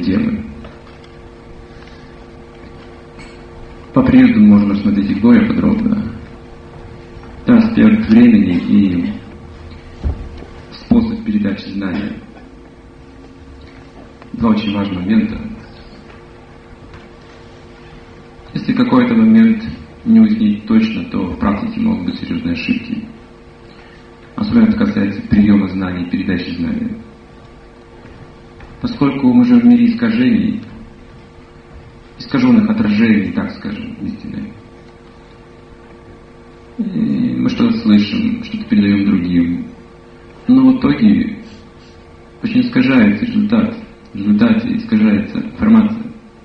темы. По приезду можно рассмотреть их более подробно. Аспект времени и способ передачи знания. Два очень важных момента. Если какой-то момент не уяснить точно, то в практике могут быть серьезные ошибки. Особенно это касается приема знаний и передачи знания. Поскольку мы живем в мире искажений, искаженных отражений, так скажем, истины. И мы что-то слышим, что-то передаем другим. Но в итоге очень искажается результат. В результате искажается информация.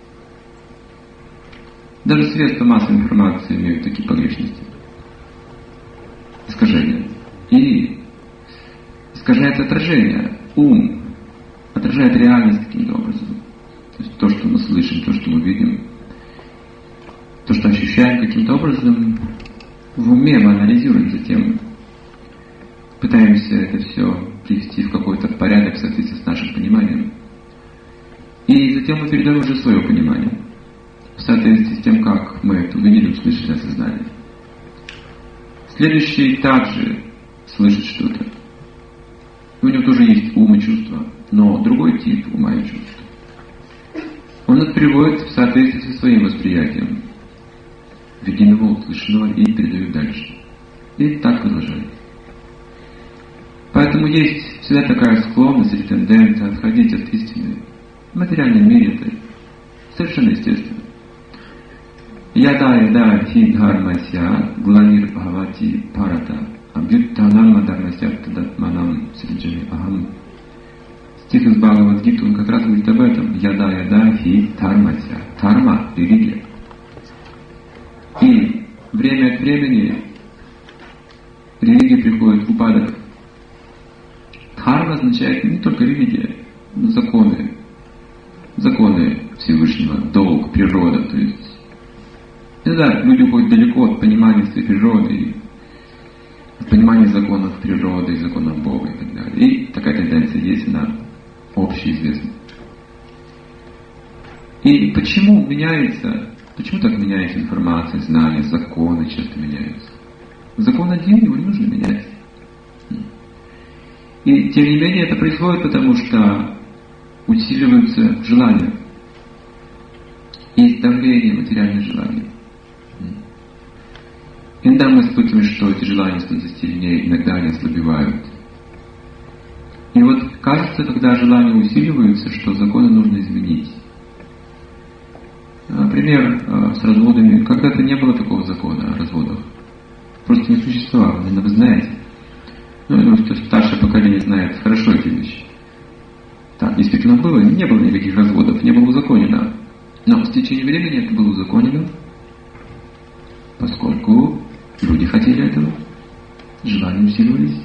Даже средства массовой информации имеют такие погрешности. Искажения. И искажается отражение. Ум отражает реальность каким-то образом. То есть то, что мы слышим, то, что мы видим, то, что ощущаем каким-то образом, в уме мы анализируем, затем пытаемся это все привести в какой-то порядок в соответствии с нашим пониманием. И затем мы передаем уже свое понимание в соответствии с тем, как мы это увидели, услышали, осознали. Следующий также слышит что-то. У него тоже есть ум и чувства, но другой тип ума и чувств. Он это приводит в соответствии со своим восприятием видимого, услышанного и передает дальше. И так продолжает. Поэтому есть всегда такая склонность или тенденция отходить от истины. В материальном мире это совершенно естественно. Яда хи дхармася гланир бхавати парата абьюттанам мадармасят тадатманам сриджами ахам. Стих из Бхагавад-гиты, он как раз говорит об этом. Яда хи дхармася. Дхарма – религия. И время от времени религия приходит в упадок. Дхарма означает не только религия, но законы. Законы Всевышнего, долг, природа. То есть, иногда люди уходят далеко от понимания своей природы, от понимания законов природы, законов Бога и так далее. И такая тенденция есть, она общеизвестна. И почему так меняется информация, знания, законы часто меняются? Закон один, его не нужно менять. И тем не менее это происходит, потому что усиливаются желания. Есть давление, материальные желания. Иногда мы испытываем, что эти желания становятся сильнее, иногда они ослабевают. И вот кажется, когда желания усиливаются, что законы нужно изменить. Например, с разводами. Когда-то не было такого закона о разводах. Просто не существовало. Наверное, вы знаете. Я думаю, что старшее поколение знает хорошо эти вещи. Так, действительно было. Не было никаких разводов. Не было узаконено. Но с течением времени это было узаконено, поскольку люди хотели этого. Желания усиливались.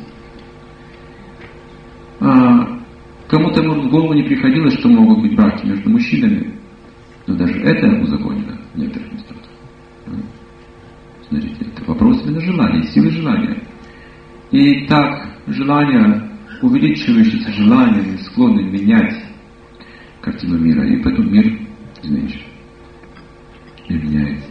Кому-то, может, в голову не приходилось, что могут быть браки между мужчинами. Но даже это узаконено в некоторых местах. Смотрите, это вопрос именно желания, силы желания. И так желания, увеличивающиеся желаниями, склонны менять картину мира. И поэтому мир изменяется. И меняется.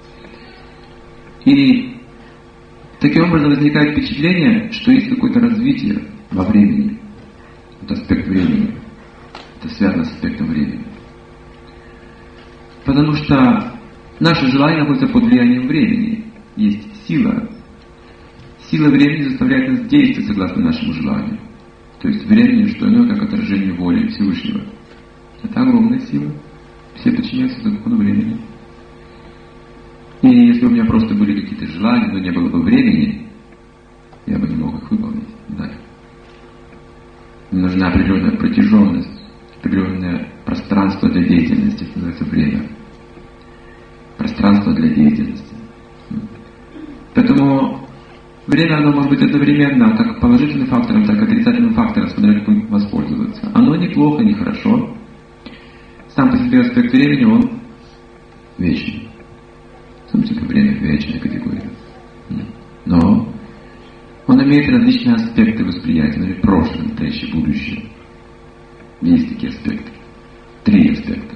И таким образом возникает впечатление, что есть какое-то развитие во времени. Это аспект времени. Это связано с аспектом времени. Потому что наши желания находятся под влиянием времени. Есть сила. Сила времени заставляет нас действовать согласно нашему желанию. То есть времени, что иное, как отражение воли Всевышнего. Это огромная сила. Все подчиняются закону времени. И если у меня просто были какие-то желания, но не было бы времени, я бы не мог их выполнить. Да. Нужна определенная протяженность, определенное пространство для деятельности, это называется время. Пространство для деятельности. Поэтому время, оно может быть одновременно как положительным фактором, так и отрицательным фактором, смотря как им воспользоваться. Оно не плохо, не хорошо. Сам по себе аспект времени, он вечный. Сам по себе время вечная категория. Но он имеет различные аспекты восприятия, например, прошлое, настоящее, будущее. Есть такие аспекты. 3 аспекта.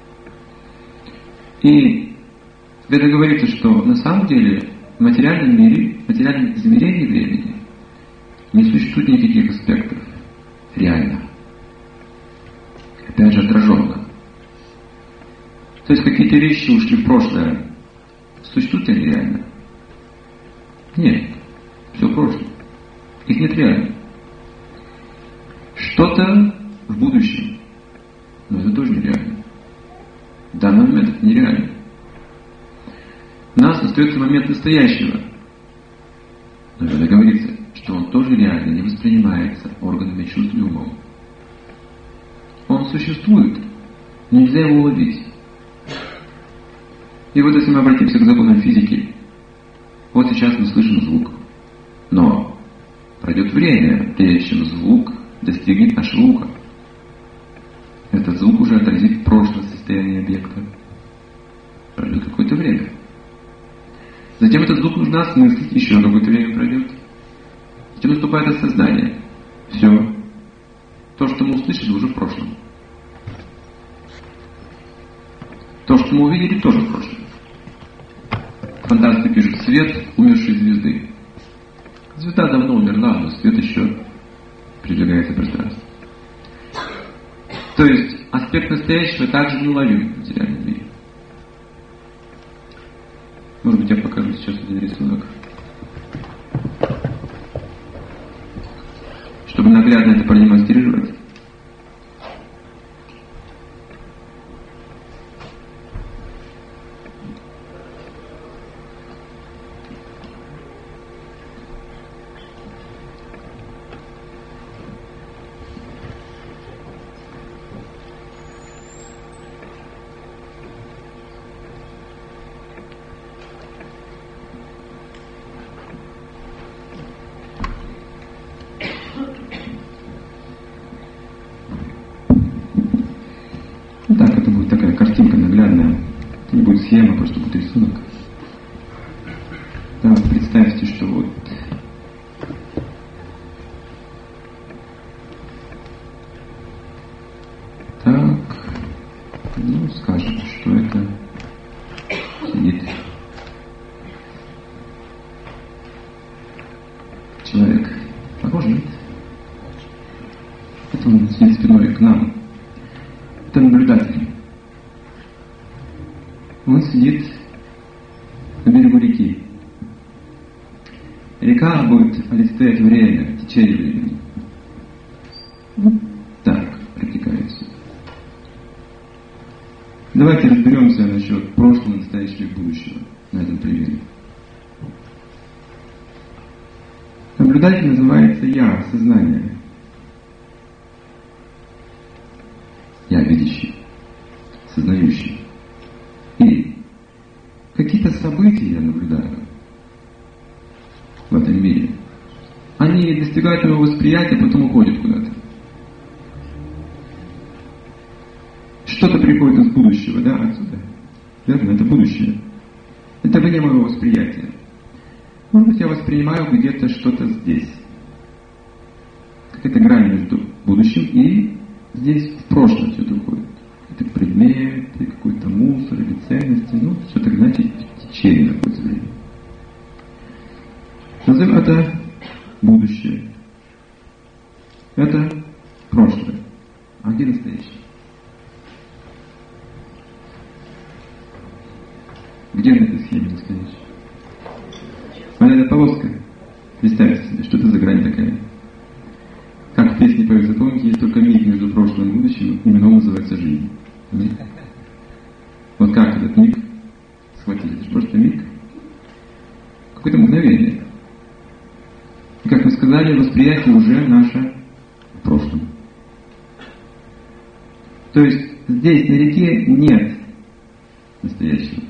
И когда говорится, что на самом деле в материальном мире, в материальном измерении времени не существует никаких аспектов реально. Опять же, отраженно. То есть какие-то вещи ушли в прошлое. Существуют ли реально? Нет. Все в прошлом. Их нет реально. Что-то в будущем. Но это тоже нереально. В данный момент это нереально. У нас остается момент настоящего. Но когда говорится, что он тоже реально не воспринимается органами чувств и умом. Он существует, нельзя его уловить. И вот если мы обратимся к законам физики, вот сейчас мы слышим звук, но пройдет время, прежде чем звук достигнет нашего уха. Этот звук уже отразит прошлое состояние объекта. Пройдет какое-то время. Затем этот звук нужно осмыслить, еще какое-то время пройдет. Затем наступает осознание. Все. То, что мы услышали, уже в прошлом. То, что мы увидели, тоже в прошлом. Фантасты пишут: свет умершей звезды. Звезда давно умерла, но свет еще придвигается в пространство. То есть аспект настоящего также неуловим в материальном мире. Может быть, я покажу сейчас один рисунок, чтобы наглядно это продемонстрировать. Так, это будет такая картинка наглядная. Это не будет схема, просто будет рисунок. Да, вот представьте, что вот так, ну, скажем, что это сидит человек. Похож, нет? Это он сидит спиной к нам. Это наблюдатель. Он сидит на берегу реки. Река будет олицетворять время, течение времени. Вот так протекает все. Давайте разберемся насчет прошлого, настоящего и будущего на этом примере. Наблюдатель называется «я», сознание. Я видящий, сознающий. И какие-то события я наблюдаю в этом мире. Они достигают моего восприятия, потом уходят куда-то. Что-то приходит из будущего, да, отсюда. Верно, это будущее. Это вне моего восприятия. Может быть, я воспринимаю где-то что-то здесь. Какая-то грань между будущим и здесь в прошлое все это уходит. Это предметы, какой-то мусор или ценности. Ну, все так, знаете, течение находится времени. Назовем это будущее. Это прошлое. А где настоящее? Где на этой схеме настоящее? Вот эта полоска. Представьте себе, что это за грань такая. Как в песне поется, помните, есть только миг между прошлым и будущим, именно он называется жизнь. Вот как этот миг схватить? Это же просто миг. Какое-то мгновение. И как мы сказали, восприятие уже наше в прошлом. То есть здесь на реке нет настоящего.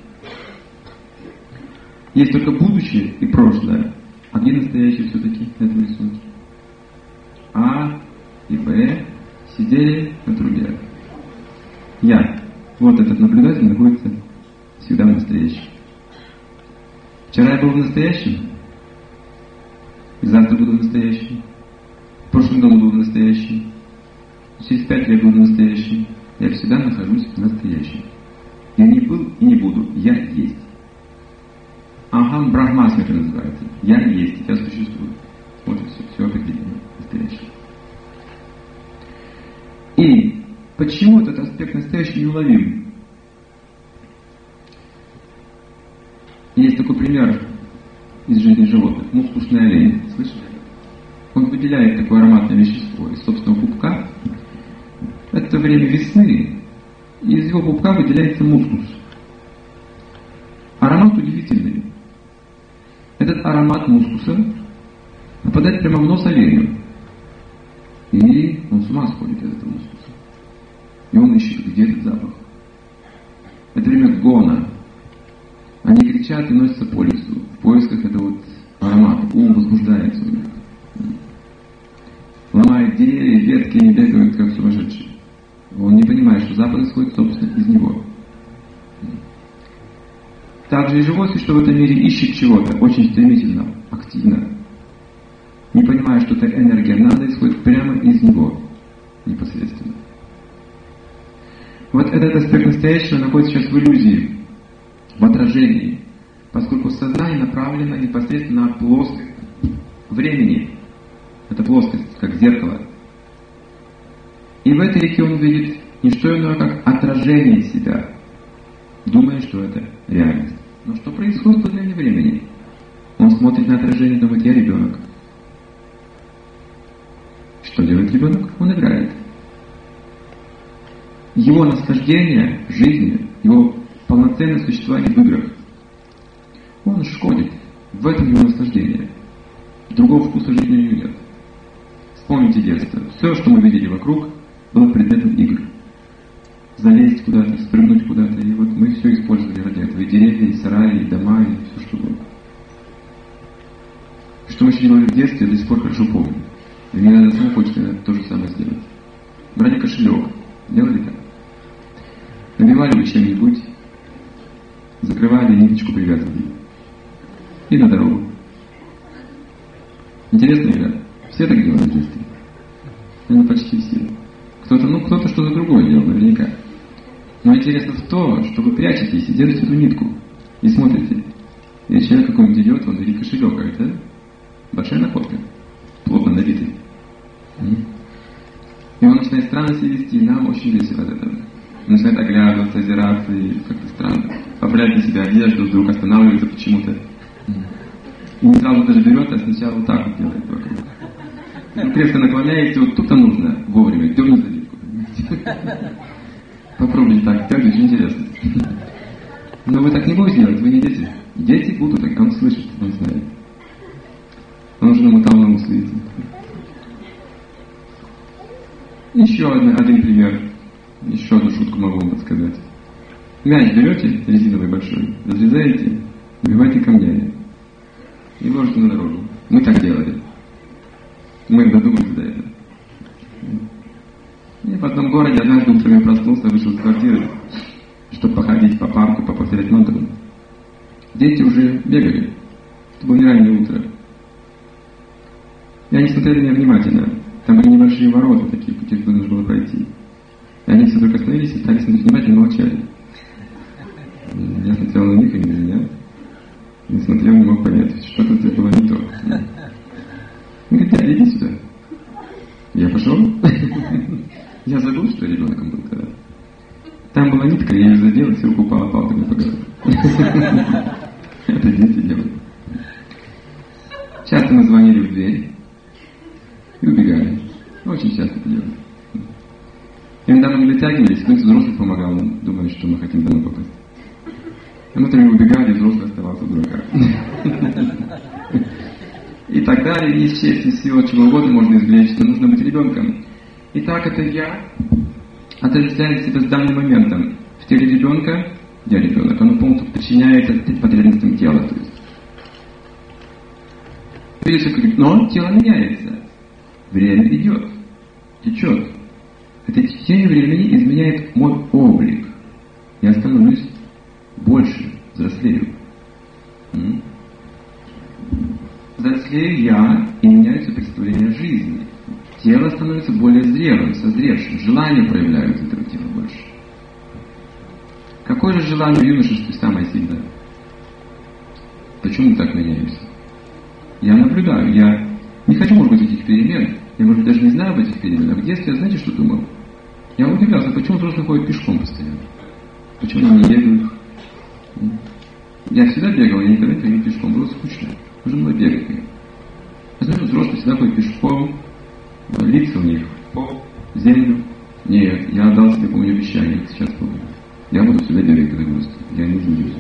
Есть только будущее и прошлое. А где настоящее все-таки на этом рисунке? А и Б сидели на труде. Я, вот этот наблюдатель, находится всегда в настоящем. Вчера я был в настоящем, и завтра буду в настоящем. В прошлом году был в настоящем. Через 5 лет буду в настоящем. Я всегда нахожусь в настоящем. Я не был и не буду. Я есть. Ахам Брахмасми это называется. Я есть, я существую. Вот и все определение настоящее. И почему этот аспект настоящий неуловим? Есть такой пример из жизни животных. Мускусный олень. Слышали? Он выделяет такое ароматное вещество из собственного пупка. Это время весны. И из его пупка выделяется мускус. Аромат удивительный. Этот аромат мускуса попадает прямо в нос оленю. И он с ума сходит от этого мускуса. И он ищет, где этот запах. Это время гона. Они кричат и носятся по лесу в поисках этого аромата. Ум возбуждается у них. Ломает деревья, ветки, они бегают как сумасшедшие. Он не понимает, что запах исходит, собственно, из него. Также и живое существо в этом мире ищет чего-то очень стремительно, активно. Не понимая, что эта энергия надо исходит прямо из него, непосредственно. Вот этот аспект настоящего находится сейчас в иллюзии, в отражении, поскольку сознание направлено непосредственно на плоскость времени. Это плоскость, как зеркало. И в этой реке он видит не что иное, как отражение себя, думая, что это реальность. Но что происходит во время времени? Он смотрит на отражение и думает: я ребенок. Что делает ребенок? Он играет. Его наслаждение жизни, его полноценное существование в играх, он шкодит. В этом его наслаждение. Другого вкуса жизни у него нет. Вспомните детство. Все, что мы видели вокруг, было предметом игр. Залезть куда-то, спрыгнуть куда-то. И вот мы все использовали ради этого. И деревья, и сараи, и дома, и все, что было. Что мы еще делали в детстве, я до сих пор хорошо помню. И мне надо самому хочется то же самое сделать. Брали кошелек. Делали так. Набивали бы чем-нибудь, закрывали, ниточку привязывали. И на дорогу. Интересно, ребят? Все так делали в детстве? Ну, почти все. Кто-то что-то другое делал, наверняка. Но интересно в то, что вы прячетесь и держите эту нитку. И смотрите. И человек какой-нибудь идет, он видит кошелек, а это большая находка. Плотно набитый. И он начинает странно себя вести, и нам очень весело от этого. Он начинает оглядываться, озираться, и как-то странно. Поправлять на себя одежду, вдруг останавливается почему-то. И не сразу даже берет, а сначала вот так вот делает вокруг. Крепко наклоняете, вот тут-то нужно вовремя дернуть за нитку. Попробуйте так, это очень интересно. Но вы так не будете делать, вы не дети. Дети будут так, он слышит, он знает. Он уже намотал на ус, видите. Еще один пример. Еще одну шутку могу вам подсказать. Мяч берете, резиновый большой, разрезаете, набиваете камнями и ложите на дорогу. Мы так делали. Мы додумались до этого. И в одном городе однажды утром я проснулся, вышел из квартиры, чтобы походить по парку, повторять мантру. Дети уже бегали. Это было не раннее утро. И они смотрели на меня внимательно. Там были небольшие ворота такие, по которым нужно было пройти. И они все только остановились и стали смотреть внимательно и молчали. Я смотрел на них и на меня. Не смотрел, не мог понять, что-то здесь было не то. Он говорит: дядя, иди сюда. Я пошел. Я забыл, что я ребенком был тогда. Там была нитка, я ее задел, и все руку упала палками по голове. Это дети делают. Часто мы звонили в дверь и убегали. Очень часто это делали. Иногда мы не дотягивались, кто-нибудь взрослый помогал нам, думая, что мы хотим домой попасть. А мы там убегали, взрослый оставался в дураках. И так далее, и из чести, из всего, чего угодно можно извлечь, что нужно быть ребенком. Итак, это я отождествляет себя с данным моментом. В теле ребенка я ребенок, оно полностью подчиняется потребностям тела. То есть. Но тело меняется. Время идет, течет. Это течение времени изменяет мой облик. Я становлюсь больше, взрослею. Взрослею я, и меняется представление о жизни. Тело становится более зрелым, созревшим. Желания проявляются этого тела больше. Какое же желание в юношестве самое сильное? Почему мы так меняемся? Я наблюдаю, я не хочу, может быть, этих перемен. Я, может быть, даже не знаю об этих переменах. В детстве, знаете, что думал? Я удивлялся, почему взрослые ходят пешком постоянно? Почему они не бегают? Я всегда бегал, я никогда не ходил пешком. Было скучно. Нужно было бегать. Я знаю, взрослые всегда ходят пешком, лица у них в пол, в землю. Нет, я отдал себе, помню, обещание, сейчас помню. Я буду всегда бегать, когда вырасту. Я не женюсь.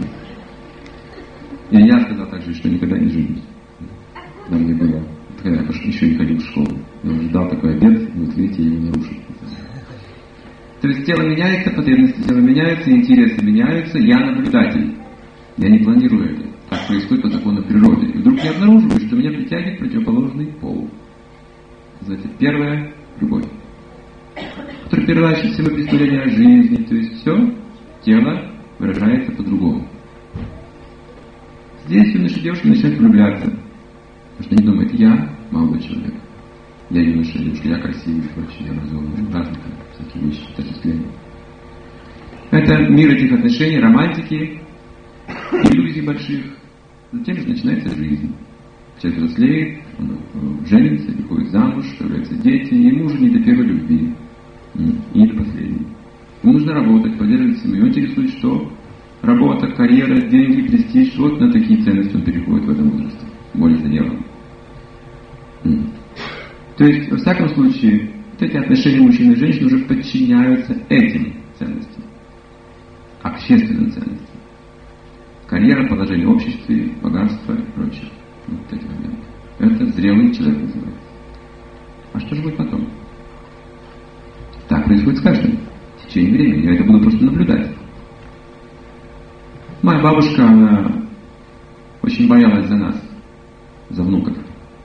И я сказал также, что никогда не женюсь. Да, мне было. Когда я еще не ходил в школу. Я уже дал такой обет, и вот видите, я его нарушил. То есть тело меняется, потребности тела меняются, интересы меняются. Я наблюдатель. Я не планирую это. Так происходит по закону природы. И вдруг я обнаруживаю, что меня притягивает противоположный пол. Называется первая любовь. Которая перерывает все мои представления о жизни. То есть все, тело выражается по-другому. Здесь юноша и девушка начинают влюбляться. Потому что они думают, я молодой человек. Я юноша и девушка, я красивый, прочее, я образованный. Разные всякие вещи, отчисления. Это мир этих отношений, романтики, иллюзий больших. Затем же начинается жизнь. Человек взрослеет, он женится, выходит замуж, появляются дети, и ему уже не до первой любви, и не до последней. Ему нужно работать, поддерживать семью. Его интересует, что работа, карьера, деньги, престиж, вот на такие ценности он переходит в этом возрасте. Более за делом. То есть, во всяком случае, вот эти отношения мужчины и женщины уже подчиняются этим ценностям. Общественным ценностям. Карьера, положение в обществе, богатство и прочее. Вот эти моменты. Это зрелый человек называется. А что же будет потом? Так происходит с каждым. В течение времени. Я это буду просто наблюдать. Моя бабушка, она очень боялась за нас, за внуков.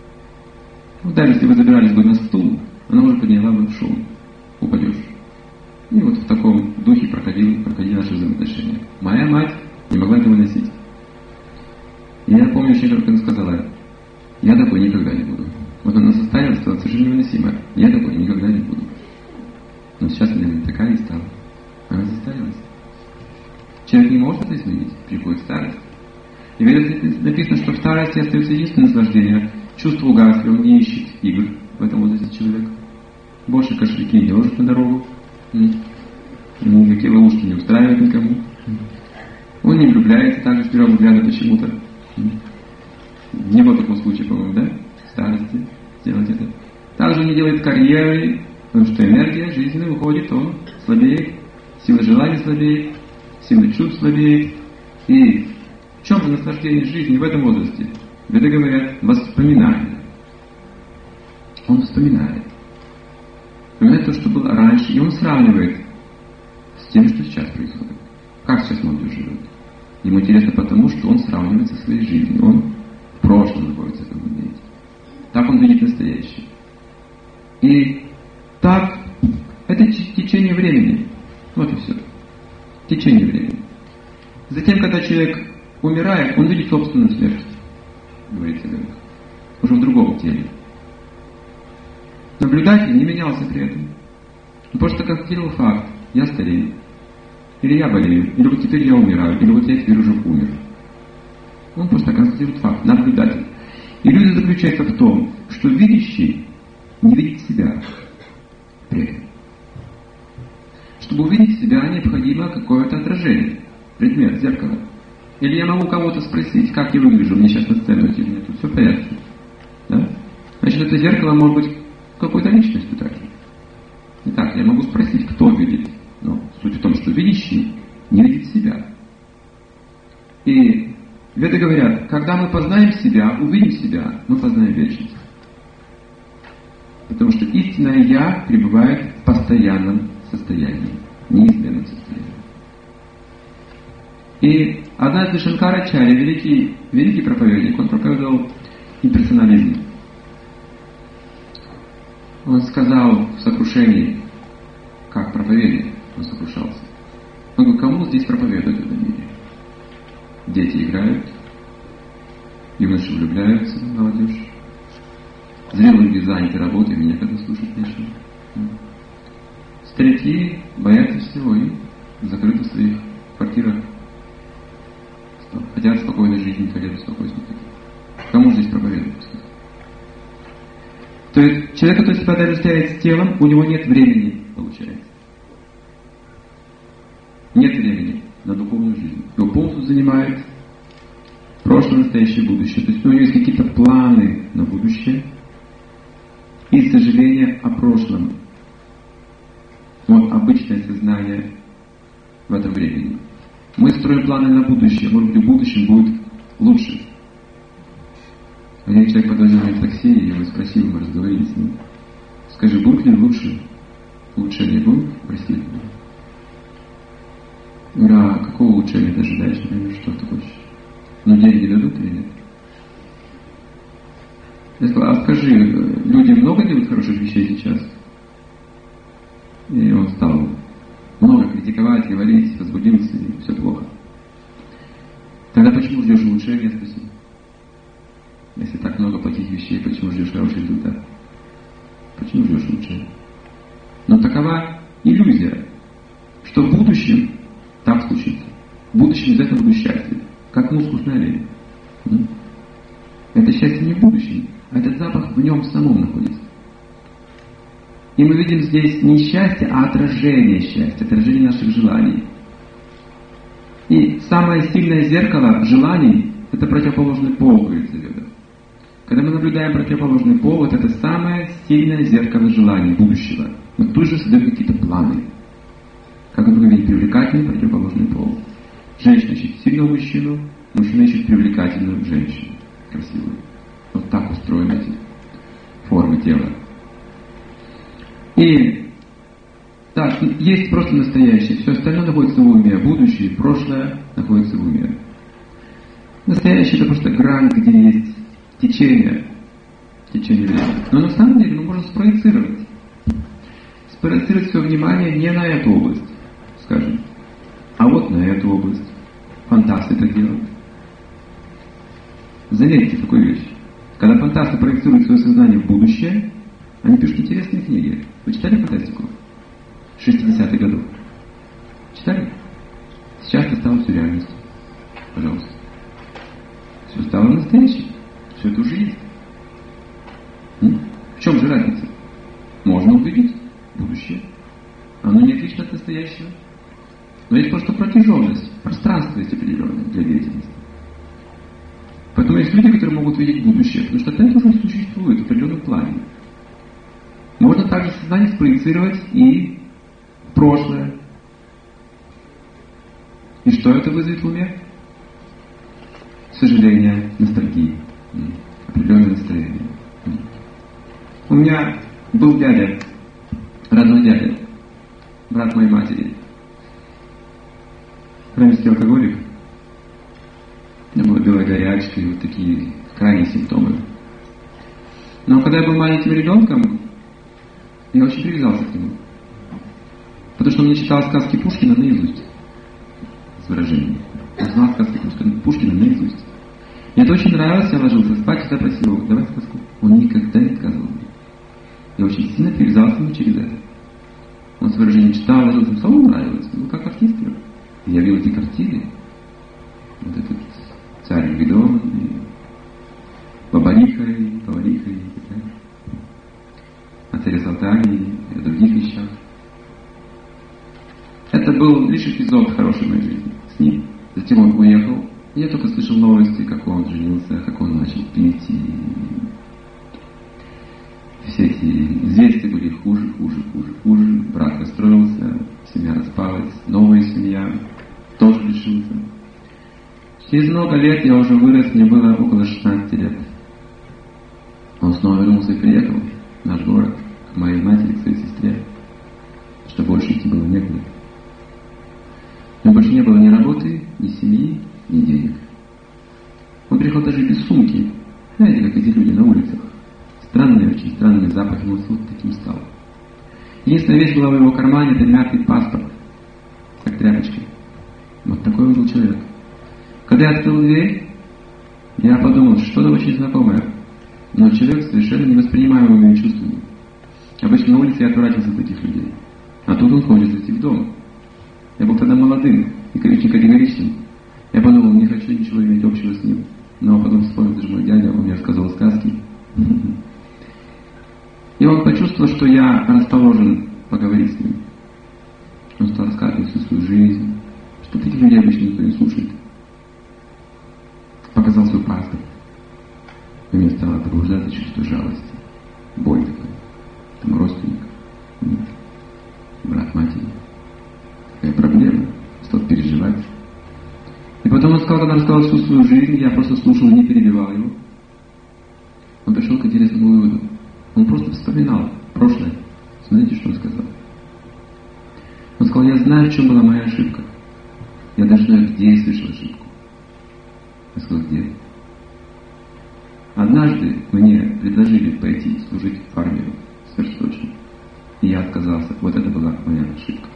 Ну, даже если вы забирались бы на стул, она уже подняла бы шум. Упадешь. И вот в таком духе проходили наши взаимоотношения. Моя мать не могла это выносить. И я помню, очень как она сказала, я такой никогда не буду. Вот она состоялась, стала совершенно невыносимо. Я такой никогда не буду. Но сейчас она такая не стала. Она состоялась. Человек не может это изменить. Приходит старость. И ведь написано, что в старости остается единственное наслаждение. Чувство угасли, он не ищет игр в этом возрасте человек. Больше кошельки не ложит на дорогу. Никакие ловушки не устраивают никому. Он не влюбляется, также с первого взгляда почему-то. Не было такого случая, по-моему, да? В старости сделать это. Также он не делает карьеры, потому что энергия жизненная уходит, он слабеет, сила желания слабеет, сила чувств слабеет. И в чем же наслаждение жизни в этом возрасте? Веды говорят, воспоминания. Он вспоминает. Вспоминает то, что было раньше, и он сравнивает с тем, что сейчас происходит. Как сейчас молодежь живет? Ему интересно потому, что он сравнивает со своей жизнью. Он в прошлом находится в этом моменте. Так он видит настоящее. И так, это течение времени. Вот и все. Течение времени. Затем, когда человек умирает, он видит собственную смерть. Говорится, уже в другом теле. Наблюдатель не менялся при этом. Он просто констатировал факт. Я старею. Или я болею. Или вот теперь я умираю. Или вот я теперь уже умер. Он просто констатирует факт. Наблюдатель. Иллюзия заключается в том, что видящий не видит себя при этом. Чтобы увидеть себя, необходимо какое-то отражение. Предмет, зеркало. Или я могу кого-то спросить, как я выгляжу, мне сейчас на сцену идти, мне тут все в порядке. Да? Значит, это зеркало может быть какой-то личностью также. Итак, я могу спросить, кто видит. Но суть в том, что видящий не видит себя. И веды говорят, когда мы познаем себя, увидим себя, мы познаем вечность. Потому что истинное «Я» пребывает в постоянном состоянии, неизменном состоянии. И однажды Шанкарачарья, великий проповедник, он проповедовал имперсонализм. Он сказал в сокрушении, как проповедник, он сокрушался. Он говорит, кому здесь проповедуют в этом мире? Дети играют, юноши влюбляются, молодежь. Зрелые люди заняты работой, мне некогда слушать нечего. Старики боятся всего и закрыты в своих человек, который себя отождествляет с телом, у него нет времени, получается. Нет времени на духовную жизнь. Его полностью занимает прошлое, настоящее, будущее. То есть у него есть какие-то планы на будущее и сожаление о прошлом. Вот обычное сознание в этом времени. Мы строим планы на будущее. Может быть, в будущем будет лучше. Один человек подвозил меня в такси, и я его спросил, мы разговаривали с ним. Скажи, будет ли лучше? Улучшение будет в России? Говорю, а какого улучшения ты ожидаешь? Я говорю, что ты хочешь? Ну, деньги дадут или нет? Я сказал, а скажи, люди много делают хороших вещей сейчас? И он стал много критиковать, говорить, возбудился, и все плохо. Тогда почему ждешь улучшения, спросил? Если так много плохих вещей, почему ждешь хороший результат? Почему ждешь улучшения? Но такова иллюзия, что в будущем так случится. В будущем обязательно будет счастье, как мускусный олень. Это счастье не в будущем, а этот запах в нем самом находится. И мы видим здесь не счастье, а отражение счастья, отражение наших желаний. И самое сильное зеркало желаний – это противоположный пол, говорится в Ведах. Когда мы наблюдаем противоположный пол, вот это самое сильное зеркало желаний будущего. Мы тут же создаем какие-то планы. Как вы видите, привлекательный противоположный пол. Женщина ищет сильного мужчину, мужчина ищет привлекательную женщину, красивую. Вот так устроены эти формы тела. И так, есть просто настоящее. Все остальное находится в уме. Будущее, прошлое находится в уме. Настоящее — это просто грань, где есть течение времени. Но на самом деле мы можем спроецировать все внимание не на эту область, скажем, а вот на эту область. Фантасты это делают. Заметьте такую вещь. Когда фантасты проецируют свое сознание в будущее, они пишут интересные книги. Вы читали фантастику 60-х годов? Читали? Сейчас это стало все реальностью. Пожалуйста. Все стало настоящим. Все это уже есть. В чем же разница? Можно увидеть будущее. Оно не отлично от настоящего. Но есть просто протяженность. Пространство есть определенное для деятельности. Поэтому есть люди, которые могут видеть будущее. Потому что это уже существует в определенном плане. Можно также сознание спроецировать и в прошлое. И что это вызовет в уме? Сожаление, ностальгию, определенное настроение. У меня был дядя, родной дядя, брат моей матери, хронический алкоголик. У меня была белая горячка и вот такие крайние симптомы. Но когда я был маленьким ребенком, я очень привязался к нему. Потому что он мне читал сказки Пушкина наизусть. С выражением. Он знал сказки Пушкина наизусть. Мне это очень нравилось, я ложился спать, всегда просил его, давай сказку. Он никогда не отказывал мне. Я очень сильно привязался к нему через это. Он с выражением читал, ложился, самому нравилось. Ну, как оркестр. Я видел эти картины. Вот этот царь Гвидон, и Бабариха, и Повариха, и так далее. О царе Салтане и о других вещах. Это был лишь эпизод хорошей моей жизни с ним. Затем он уехал. И я только слышал новости, как он женился, как он начал пить. И все эти известия были хуже. Брак расстроился, семья распалась, новая семья тоже лишился. Через много лет я уже вырос, мне было около 16 лет. Он снова вернулся и приехал в наш город, к моей матери, к своей сестре, что больше идти было некуда. У него больше не было ни работы, ни семьи, ни денег. Он приехал даже без сумки. Знаете, как эти люди на улицах. Странные, очень странные запахи, он вот таким стал. Единственная вещь была в его кармане, это мятый паспорт, как тряпочка. Вот такой он был человек. Когда я открыл дверь, я подумал, что-то очень знакомое. Но человек совершенно не воспринимаемый моими чувствами. Обычно на улице я отворачивался от этих людей. А тут он ходит зайти в дом. Я был тогда молодым и очень категоричным. Я подумал, не хочу ничего иметь общего с ним. Но потом вспомнил, даже мой дядя, он мне рассказывал сказки. И он почувствовал, что я расположен поговорить с ним. Он стал рассказывать всю свою жизнь, что таких людей обычно никто не слушает. Показал свой паспорт. И мне стало пробуждаться чувство жалости. Боль такая. Там родственник. Брат матери. Такая проблема. Стал переживать. И потом он сказал, когда рассказал всю свою жизнь, я просто слушал, не перебивал его. Он пришел к интересному выводу. Он просто вспоминал прошлое. Смотрите, что он сказал. Он сказал, я знаю, в чем была моя ошибка. Я даже знаю, где я совершил ошибку. Я сказал, где? Однажды мне предложили пойти служить в армию сверхсрочно. И я отказался. Вот это была моя ошибка.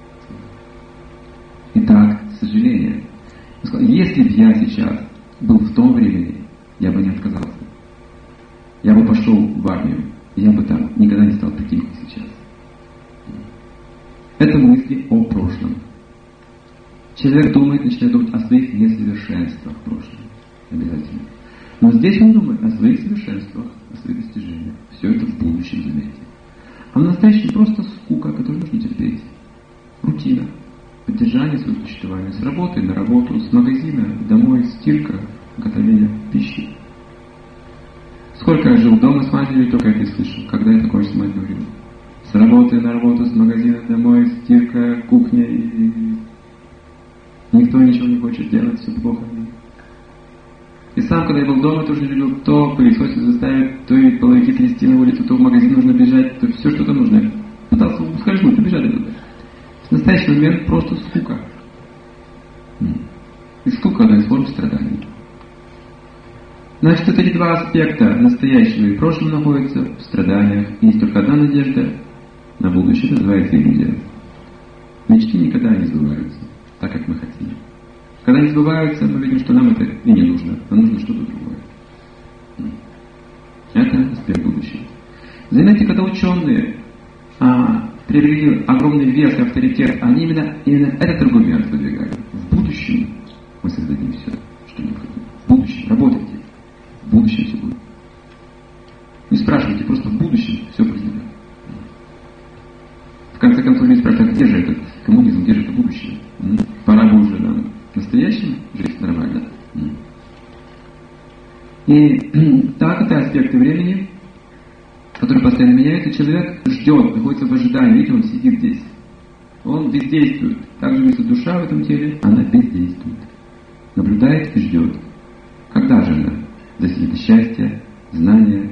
Итак, сожаление. Он сказал, если бы я сейчас был в том времени, я бы не отказался. Я бы пошел в армию, и я бы там никогда не стал таким, как сейчас. Это мысли о прошлом. Человек начинает думать о своих несовершенствах в прошлом. Обязательно. Но здесь он думает о своих совершенствах, о своих достижениях. Все это в будущем, заметьте. А в настоящем просто скука, которую нужно терпеть. Рутина. Поддержание своего существования. С работы на работу, с магазина домой, стирка, готовление пищи. Сколько я жил дома с матерью, только это и слышал. Когда я такое с мать говорил. С работы на работу, с магазина домой, стирка, кухня. И никто ничего не хочет делать, все плохо. И сам, когда я был дома, тоже любил то пылесосить заставить, то и половики трясти на улицу, то в магазин нужно бежать, то все что-то нужно. Пытался ускользнуть, убежать оттуда. В настоящий момент просто скука. И скука одна из форм страданий. Значит, эти два аспекта настоящего и прошлого находятся в страданиях. И есть только одна надежда на будущее, называется иллюзия. Мечты никогда не сбываются, так как мы хотим. Когда не сбываются, мы видим, что нам это и не нужно. Нам нужно что-то другое. Это аспект будущего. Заметьте, когда ученые приобрели огромный вес и авторитет, они именно этот аргумент выдвигали. В будущем мы создадим все, что необходимо. В будущем. Работайте. В будущем все будет. Не спрашивайте, просто в будущем все произойдет. В конце концов, не спрашивают, где же этот коммунизм, где же это будущее? Пора бы уже нам в настоящем жить нормально. И так, это аспекты времени, которые постоянно меняются. Человек ждет, находится в ожидании. Видите, он сидит здесь. Он бездействует. Также если душа в этом теле, она бездействует. Наблюдает и ждет. Когда же она достигнет счастья, знания?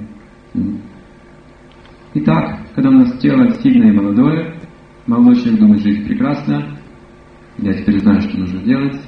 Итак, когда у нас тело сильное и молодое, молодой человек думает, жизнь прекрасна, я теперь знаю, что нужно делать,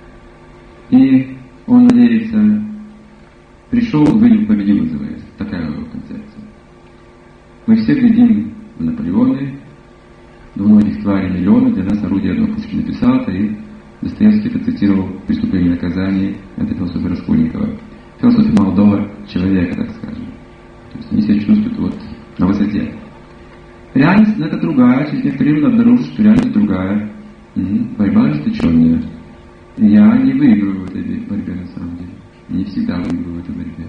и он надеется, пришел, вылил, победил, называется. Такая его концепция. Мы все глядим в Наполеоны, в многих тварей миллионы, для нас орудие одно Пушкин написал, это и Достоевский это цитировал «Преступление и наказание», это философия Раскольникова. Философия молодого человека, так скажем. То есть они себя чувствуют вот на высоте. Реальность это другая, через некоторое время обнаружишь, что реальность другая. Борьба ожесточенная. Я не выигрываю в этой борьбе на самом деле. Не всегда выигрываю в этой борьбе.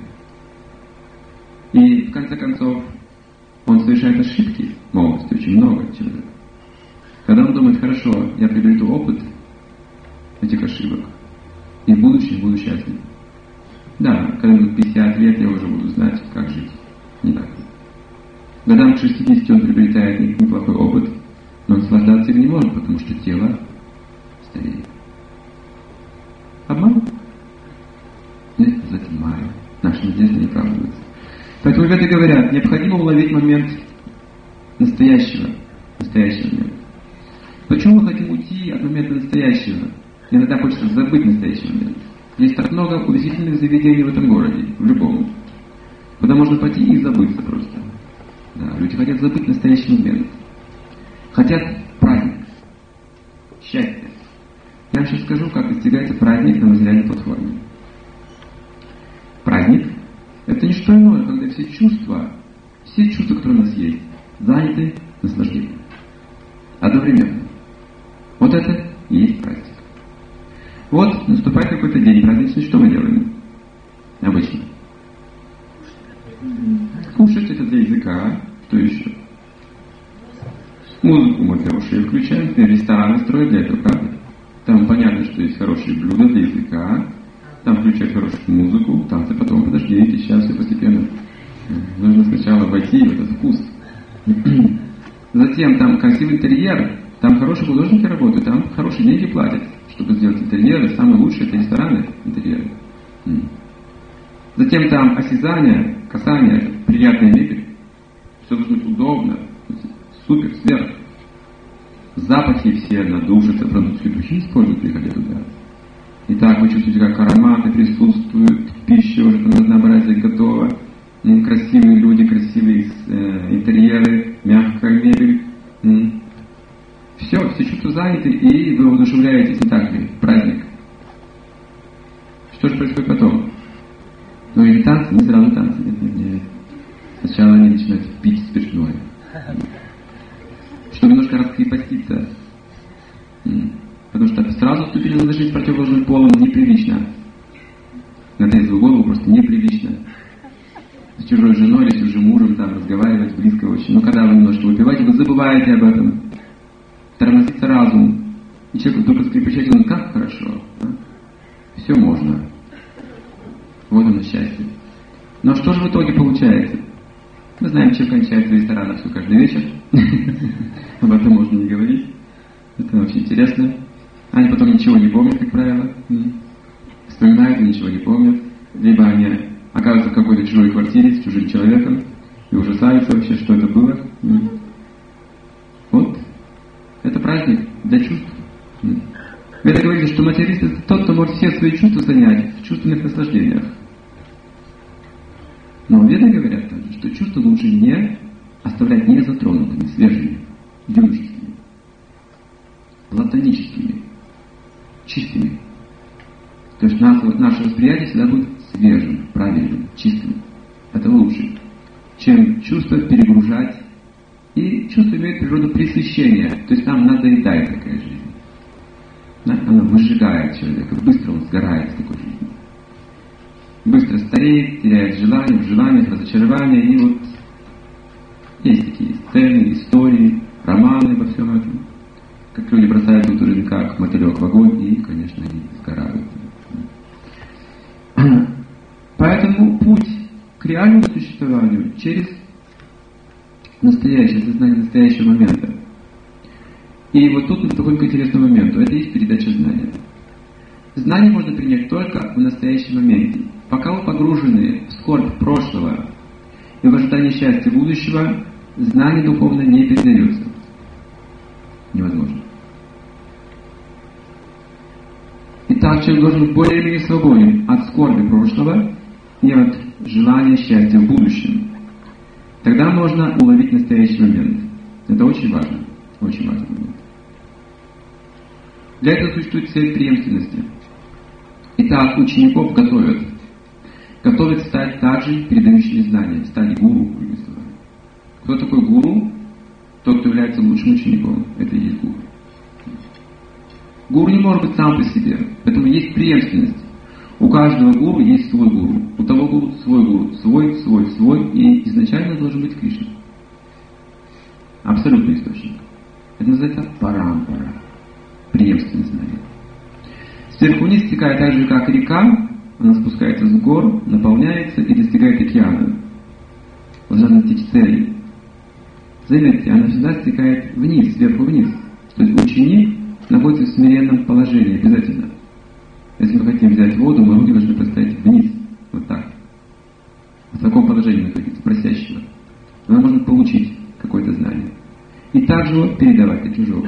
И в конце концов он совершает ошибки в молодости, очень много человек. Когда он думает, хорошо, я приобрету опыт этих ошибок, и в будущем буду счастлив. Да, когда будет 50 лет, я уже буду знать, как жить. Не так. Годам к 60 он приобретает неплохой опыт, но наслаждаться им не может, потому что тело стареет. Обман? Нет, затемаю. Наша надежда не оправдывается. Поэтому веды говорят, необходимо уловить момент настоящего. Настоящий момент. Почему мы хотим уйти от момента настоящего? Иногда хочется забыть настоящий момент. Есть так много увеселительных заведений в этом городе, в любом. Куда можно пойти и забыться просто. Да, люди хотят забыть настоящий момент. Хотят праздник. Счастье. Я вам сейчас скажу, как достигается праздник на материальной платформе. Праздник – это не что иное, когда все чувства, которые у нас есть, заняты наслаждением. Одновременно. Вот это и есть праздник. Вот наступает какой-то день праздничный, что мы делаем? Обычно. Кушать это для языка, Музыку мы для ушей включаем, например, рестораны строят для этого, правда? Там понятно, что есть хорошие блюда для языка, там включают хорошую музыку, там-то потом подождите, сейчас все постепенно. Нужно сначала войти в этот вкус. Затем там красивый интерьер, там хорошие художники работают, там хорошие деньги платят, чтобы сделать интерьеры, самые лучшие это рестораны, интерьеры. Затем там осязание, касание, приятная мебель, все должно быть удобно, супер, сверх. Запахи все надушатся, французские духи используют, приходя туда. Итак, вы чувствуете, как ароматы присутствуют, пища уже там разнообразие готова, красивые люди, красивые интерьеры, мягкая мебель. Все чувства заняты, и вы воодушевляетесь, не так ли? Праздник. Что же происходит потом? Ну или танцы, не сразу танцы, нет. Сначала они начинают пить спиртное. Чтобы немножко раскрепоститься. Потому что сразу вступили на жизнь с противоположным полом неприлично. На трезвую голову просто неприлично. С чужой женой или с чужим мужем там разговаривать близко очень. Но когда вы немножко выпиваете, вы забываете об этом. Тормозится разум. И человек вдруг раскрепощается, он как хорошо. А? Все можно. Вот оно счастье. Но что же в итоге получается? Мы знаем, чем кончается в ресторанах все каждый вечер. Об этом можно не говорить. Это очень интересно. Они потом ничего не помнят, как правило. Вспоминают, но ничего не помнят. Либо они оказываются в какой-то чужой квартире с чужим человеком и ужасаются вообще, что это было. Вот. Это праздник для чувств. Веда говорит, что материалист это тот, кто может все свои чувства занять в чувственных наслаждениях. Но Веды говорят также, что чувства лучше не оставлять незатронутыми, свежими, юношескими, платоническими, чистыми. То есть наше восприятие всегда будет свежим, правильным, чистым. Это лучше, чем чувства перегружать. И чувство имеет природу пресыщения. То есть нам надоедает такая жизнь. Она выжигает человека, быстро он сгорает с такой жизни. Быстро стареет, теряет желание, в желаниях, разочарование. И вот есть такие сцены, истории, романы обо всем этом. Как люди бросают друг друга как мотылек в огонь и, конечно, они сгорают. Поэтому путь к реальному существованию через настоящее, сознание настоящего момента. И вот тут мы подходим к интересному моменту. Это и есть передача знания. Знание можно принять только в настоящем моменте. Пока вы погружены в скорбь прошлого и в ожидании счастья будущего, знание духовно не передается. Невозможно. Итак, человек должен быть более или менее свободен от скорби прошлого и от желания счастья в будущем. Тогда можно уловить настоящий момент. Это очень важно. Очень важный момент. Для этого существует цель преемственности. Итак, учеников готовят. Готовят стать также передающими знания, стать гуру. Кто такой гуру? Тот, кто является лучшим учеником. Это и есть гуру. Гуру не может быть сам по себе. Поэтому есть преемственность. У каждого гуру есть свой гуру. У того гуру свой гуру. Свой. И изначально должен быть Кришна. Абсолютный источник. Это называется парампара. Преемственность знания. Сверху вниз стекает так же, как река. Она спускается с гор, наполняется и достигает океана. Должна достичь цели. Заметьте, она всегда стекает вниз, сверху вниз. То есть ученик находится в смиренном положении обязательно. Если мы хотим взять воду, мы руки должны поставить вниз. Вот так. В таком положении находиться, просящего. Она может получить какое-то знание. И также его передавать от чужого.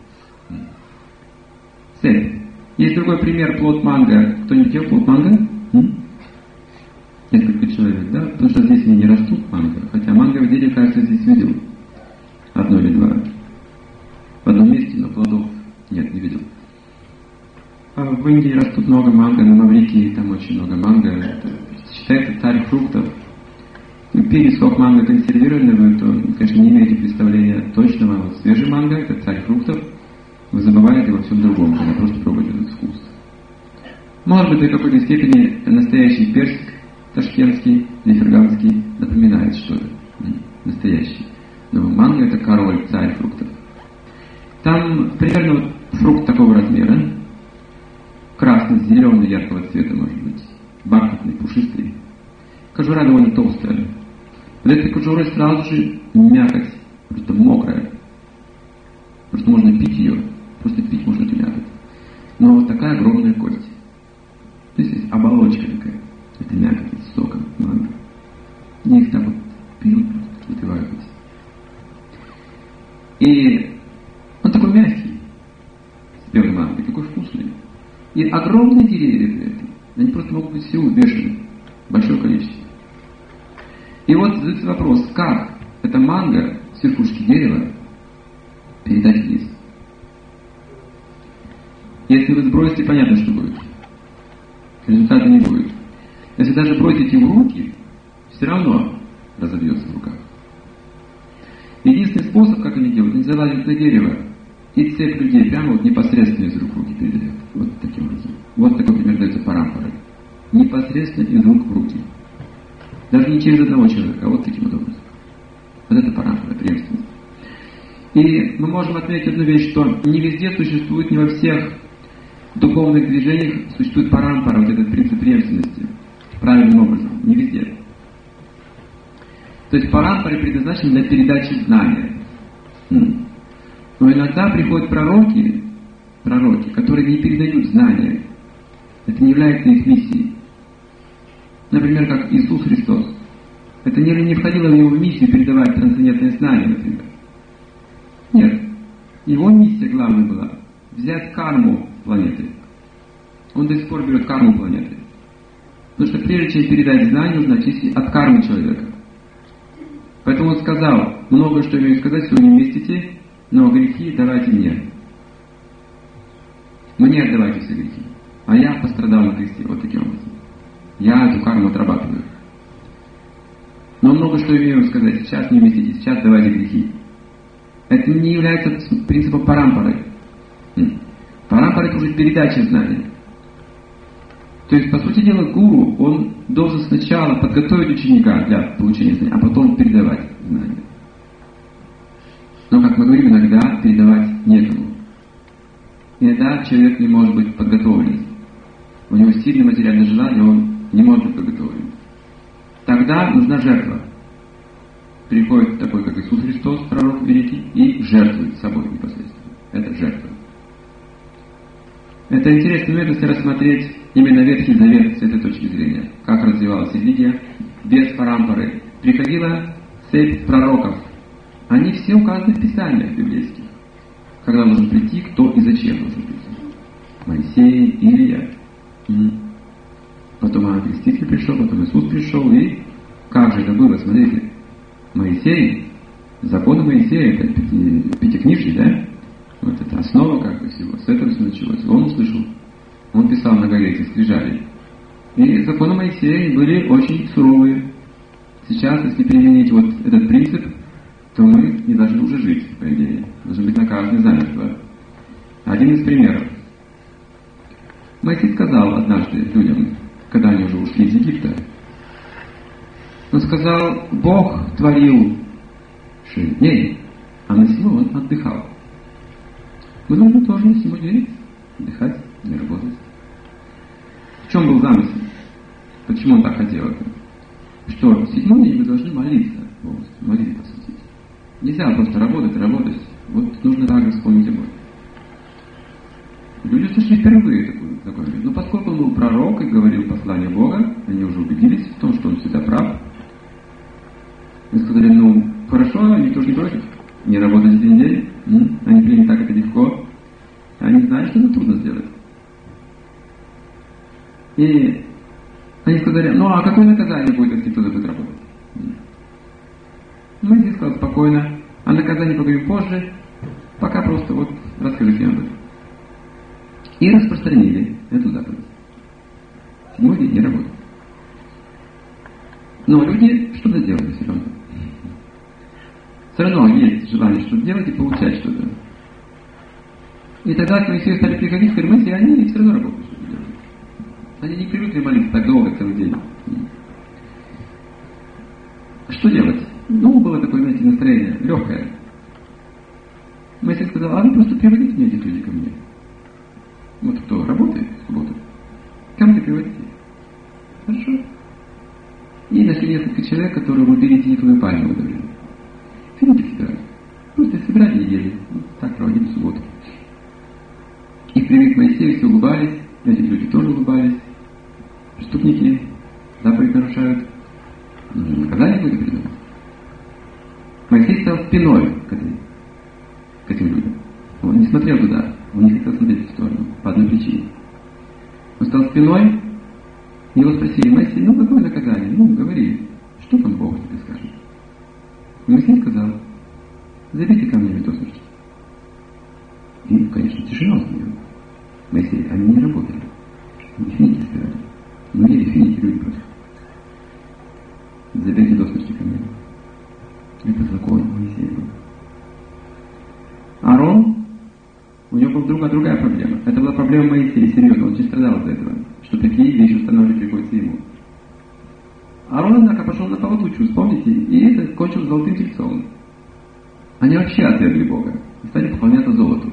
Цель. Есть другой пример, плод манго. Кто-нибудь ел плод манго? Несколько человек, да? Потому что здесь они не растут, манго. Хотя манго в деле, кажется, здесь видел. Одно или два. В одном месте, но плодов нет, не видел. А в Индии растут много манго, на Маврикии там очень много манго. Это считается царь фруктов. Пересок манго консервированный, вы, то, конечно, не имеете представления точного. Вот свежий манго – это царь фруктов. Вы забываете во всем другом, когда просто пробуете этот вкус. Может быть, до какой-то степени настоящий персик, ташкентский или ферганский напоминает что-то. Настоящий. Но манго – это король, царь фруктов. Там примерно вот фрукт такого размера, красно-зеленый, яркого цвета, может быть, бархатный, пушистый. Кожура довольно толстая. Под этой кожурой сразу же мякоть, просто мокрая. Просто можно пить ее, просто пить можно эту мякоть. Но вот такая огромная кость. То есть оболочка такая, это мякоть с соком манго. И их так вот пьют, выпивают. И он такой мягкий, спелый манго, такой вкусный. И огромные деревья при этом. Они просто могут быть все увешаны. Большое количество. И вот задается вопрос, как это манго с верхушки дерева передать вниз? Если вы сбросите, понятно, что будет. Результата не будет. Если даже бросите в руки, все равно разобьется в руках. Единственный способ, как они делают, они залазят на дерево и цепь людей прямо вот непосредственно из рук в руки передают. Вот таким образом. Вот такой пример дается парампарой. Непосредственно из рук в руки. Даже не через одного человека, а вот таким вот образом. Вот это парампара, преемственность. И мы можем отметить одну вещь, что не везде существует, не во всех духовных движениях существует парампара, вот этот принцип преемственности. Правильным образом. Не везде. То есть парампара предназначена для передачи знания. Но иногда приходят пророки, которые не передают знания. Это не является их миссией. Например, как Иисус Христос. Это не входило в его миссию передавать трансцендентные знания, например. Нет. Его миссия главная была взять карму планеты. Он до сих пор берет карму планеты. Потому что прежде чем передать знания, нужно очистить от кармы человека. Поэтому он сказал, много что имею сказать, все вы не вместите, но грехи давайте мне. Мне отдавайте все грехи. А я пострадал на кресте, вот таким образом. Я эту карму отрабатываю. Но много что имею сказать, сейчас не вместите, сейчас давайте грехи. Это не является принципом парампары. Парампара — это уже передача знаний. То есть, по сути дела, гуру, он должен сначала подготовить ученика для получения знаний, а потом передавать знания. Но, как мы говорим, иногда передавать некому. Иногда человек не может быть подготовлен. У него сильное материальное желание, он не может быть подготовлен. Тогда нужна жертва. Приходит такой, как Иисус Христос, пророк великий, и жертвует собой непосредственно. Это жертва. Это интересный момент, если рассмотреть именно Ветхий Завет с этой точки зрения. Как развивалась религия без парампары. Приходила цепь пророков. Они все указаны в Писаниях библейских. Когда должен прийти, кто и зачем должен прийти. Моисей, Илия. Потом Иоанн Креститель пришел, потом Иисус пришел. И как же это было, смотрите. Моисей, законы Моисея, это пятикнижие, да? Вот это основа как бы всего. С этого все началось. Он услышал. Он писал на горе эти скрижали. И законы Моисея были очень суровые. Сейчас, если применить вот этот принцип, то мы не должны уже жить, по идее. Должны быть наказаны замертво. Один из примеров. Моисей сказал однажды людям, когда они уже ушли из Египта, он сказал, Бог творил 6 дней, а на 7 он отдыхал. Мы должны тоже на 7 дней отдыхать, не работать. В чем был замысел? Почему он так хотел это? Что в 7 день мы должны молиться полностью, молитву посвятить. Нельзя просто работать. Вот нужно также вспомнить о Боге. Люди слышали впервые такой момент. Но поскольку он был пророк и говорил послание Бога, они уже убедились в том, что он всегда прав. И сказали, хорошо, никто же не против. Не работать 1 день. Они приняли так это легко. Они знают, что это трудно сделать. И они сказали, а какое наказание будет, если кто-то будет работать? Моисей сказал спокойно, о наказании поговорим позже, пока просто расскажите об этом. И распространили эту заповедь. 7 день не работают. Но люди что-то делали все равно. Все равно есть желание что-то делать и получать что-то. И тогда к Моисею стали приходить, сказали, Моисей, они все равно работают, что-то делают. Они не привыкли молиться так долго, целый день. Что делать? Было такое, настроение легкое. Моисей сказал, вы просто приводите мне этих людей ко мне. Вот кто работает в субботу, ко мне приводите. Хорошо. И нашли несколько человек, которые убили финиковую пальму в это время. Финики собирали. Просто собирали и ели. Так проводили субботу. Их привели к Моисею, все улыбались. Эти люди тоже улыбались. Преступники заповедь нарушают. Нужно наказание будет придумать. Моисей стал спиной к этим людям. Он не смотрел туда. Он не хотел смотреть в сторону. По одной причине. Он стал спиной. Его спросили: Моисей, какое наказание? Говори, что там Бог тебе скажет? Моисей сказал: забейте камнями до смерти. И, конечно, тишина установила. Моисей, они не работали. Они финики собирали. Но ели финики люди против. Забейте до смерти камнями. Это закон Моисея был. Аарон, у него была другая проблема. Это была проблема Моисея, серьезно, он очень страдал из-за этого, что такие вещи устанавливать приходится ему. Аарон, однако, пошел на поводу, вспомните, и это кончилось золотым тельцом. Они вообще отвергли Бога и стали поклоняться золоту.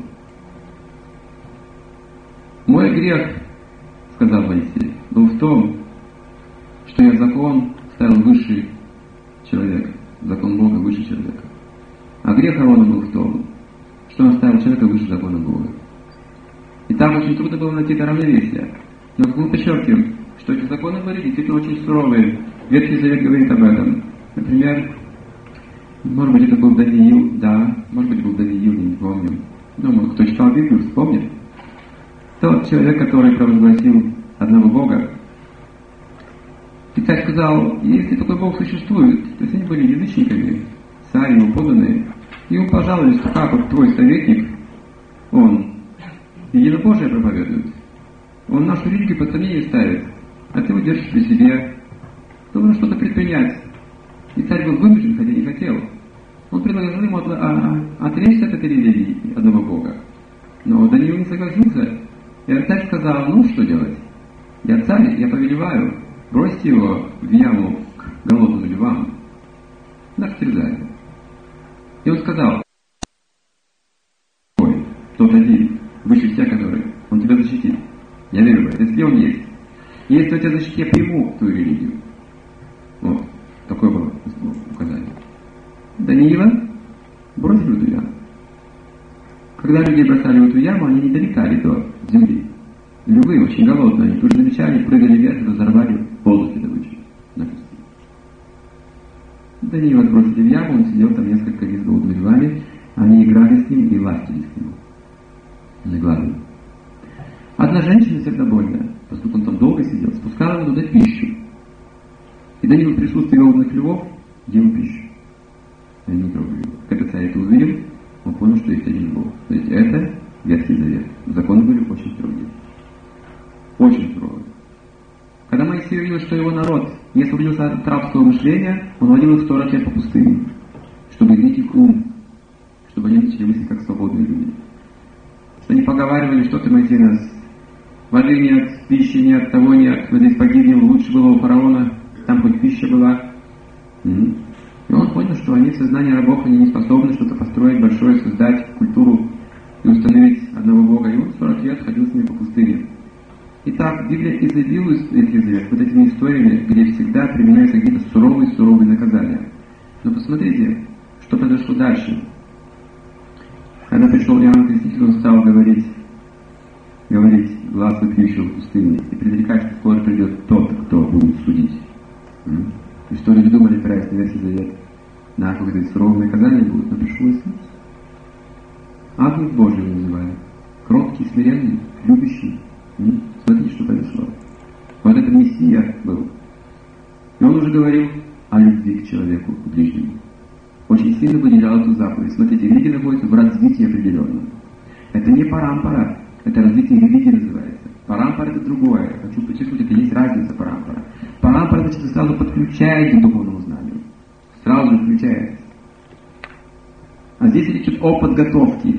Мой грех, сказал Моисей, был в том, что я закон ставил выше человека, закон Бога выше человека. А грех Аарона был в том, что он ставил человека выше закона Бога. И там очень трудно было найти это равновесие. Но как мы подчеркиваем, что эти законы были действительно очень суровые. Ветхий Завет говорит об этом. Например, может быть, это был Даниил, да, может быть, был Даниил, я не помню. Но кто читал Библию, вспомнит. Тот человек, который провозгласил одного Бога, и царь сказал: если такой Бог существует, то есть они были язычниками, царь его подданные, и ему пожаловались, что как вот твой советник, он единобожие проповедует, он нашу религию под сомнение ставит, а ты его держишь при себе, должен что-то предпринять. И царь был вынужден, хотя не хотел. Он предложил ему отречься от этой религии одного Бога. Но Даниил не согласился. И царь сказал: что делать? Я царь, я повелеваю, бросьте его в яму к голодным львам, на растерзание. И он сказал: тот один, выше всех который, он тебя защитит. Я верю в это, если он есть. И если он тебя защитит, я приму твою религию. Вот, такое было указание. Даниила бросили в эту яму. Когда людей бросали в эту яму, они не долетали до земли. Львы очень голодные, они тут же замечали, прыгали вверх и разорвали полосы добычи на куски. Даниила бросили в яму, он сидел там несколько лет с голодными львами, они играли с ним и ластились к нему. Наглядно. Одна женщина, сердобольная, поскольку он там долго сидел, спускала ему туда пищу. И Даниил в присутствии голодных львов ел пищу. Они не трогали его. Когда царь это увидел, он понял, что есть один Бог. То есть это Ветхий Завет. Законы были очень строгие. Очень строгие. Когда Моисей увидел, что его народ не освободился от рабского мышления, он водил их 40 лет по пустыне, чтобы изменить их ум, чтобы они начали мыслить как свободные люди. Что они поговаривали: что ты, Моисей, нас воды нет, пищи нет, того нет, мы здесь погибнем, лучше было у фараона, там хоть пища была. И он понял, что они в сознании рабов, они не способны что-то построить большое, создать культуру и установить одного Бога. И он 40 лет ходил с ними по пустыне. Итак, Библия изобилует Ветхий Завет вот этими историями, где всегда применяются какие-то суровые наказания. Но посмотрите, что произошло дальше. Когда пришел Иоанн Креститель, он стал говорить глаз вопиющего в пустыне, и предрекать, что скоро придет тот, кто будет судить. И что люди думали, опираясь на Ветхий Завет, на какое-то суровое наказание будет, но пришло Иисус. Агнец Божий его называли. Кроткий, смиренный, любящий. Смотрите, что произошло. Вот это Мессия был. И он уже говорил о любви к человеку, к ближнему. Очень сильно выделял эту заповедь. Смотрите, религия находится в развитии определенном. Это не парампара, это развитие религии называется. Парампара — это другое. Хочу подчеркнуть, это есть разница парампара. Парампара, значит, сразу подключается к духовному знанию. Сразу же включается. А здесь речь идет о подготовке.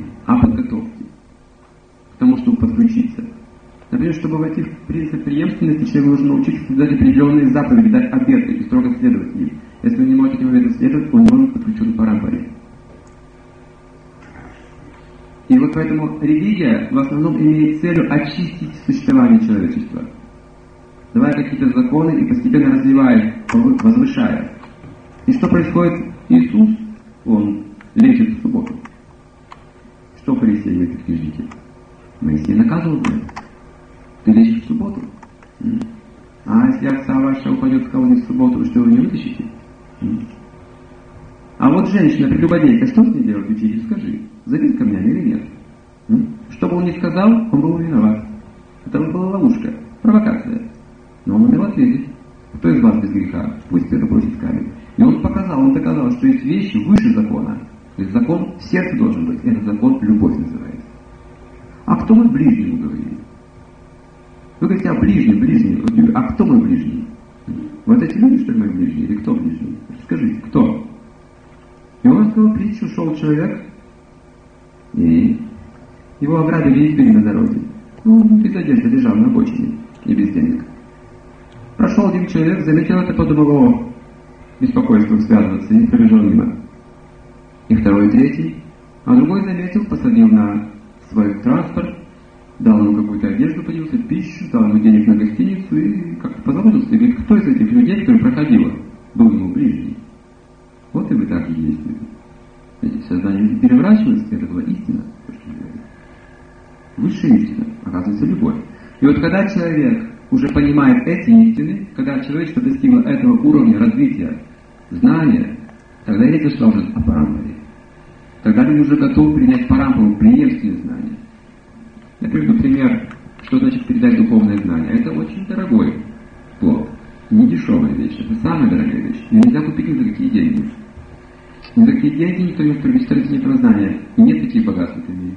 К тому, чтобы подключиться. Например, чтобы войти в принцип преемственности, человек должен научиться соблюдать определенные заповеди, дать обеты и строго следовать им. Если он не может этим обетам следовать, он не может подключен к парампаре. И вот поэтому религия в основном имеет целью очистить существование человечества, давая какие-то законы и постепенно развивая, возвышая. И что происходит? Иисус, Он лечит в субботу. Что фарисеи и книжники? Моисей наказывал меня. Ты лечишь в субботу. А если овца ваша упадет в колодец в субботу, что вы не вытащите? А вот женщина, прелюбодейка, что с ней делать, учитель, скажи? Забит камнями или нет? Что бы он ни сказал, он был виноват. Это была ловушка, провокация. Но он умел ответить. Кто из вас без греха? Пусть это бросит камень. И он доказал, что есть вещи выше закона. То есть закон в сердце должен быть. Этот закон любовь называется. А кто мы ближнему говорили? Вы говорите, а ближний. А кто мы ближний? Вот эти люди, что ли, мы ближние? Или кто ближний? Скажите, кто? И он сказал притчу, шел человек, и его ограбили и избили на дороге. Без одежды лежал на обочине, и без денег. Прошел один человек, заметил это, подумал, о, беспокойством связываться, и пробежал мимо. И второй, и третий. А другой заметил, посадил на свой транспорт, дал ему какую-то одежду, поделился, пищу, дал ему денег на гостиницу и как-то позаботился. И говорит, кто из этих людей, который проходил, был ему ближний? Вот и вы так и действуете. Видите, сознание переворачивается, это была истина. Высшая истина, оказывается, любовь. И вот когда человек уже понимает эти истины, когда человечество достигло этого уровня развития знания, тогда речь зашла уже о парампоре. Тогда люди уже готовы принять парампору, преемственные знания. Я приведу пример, что значит передать духовное знание. Это очень дорогой плод, не дешевая вещь, это самая дорогая вещь. Ее нельзя купить ни за какие деньги. Ни за какие деньги никто не может приобрести родительное знания. И нет таких богатств в мире.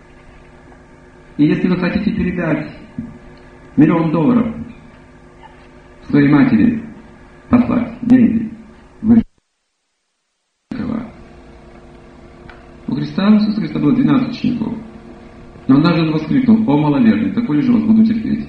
И если вы хотите передать $1 миллион своей матери, послать деньги, вы у Христа, Иисуса Христа было 12 учеников. Но однажды он воскликнул: «О, маловерный, такой же вас буду терпеть».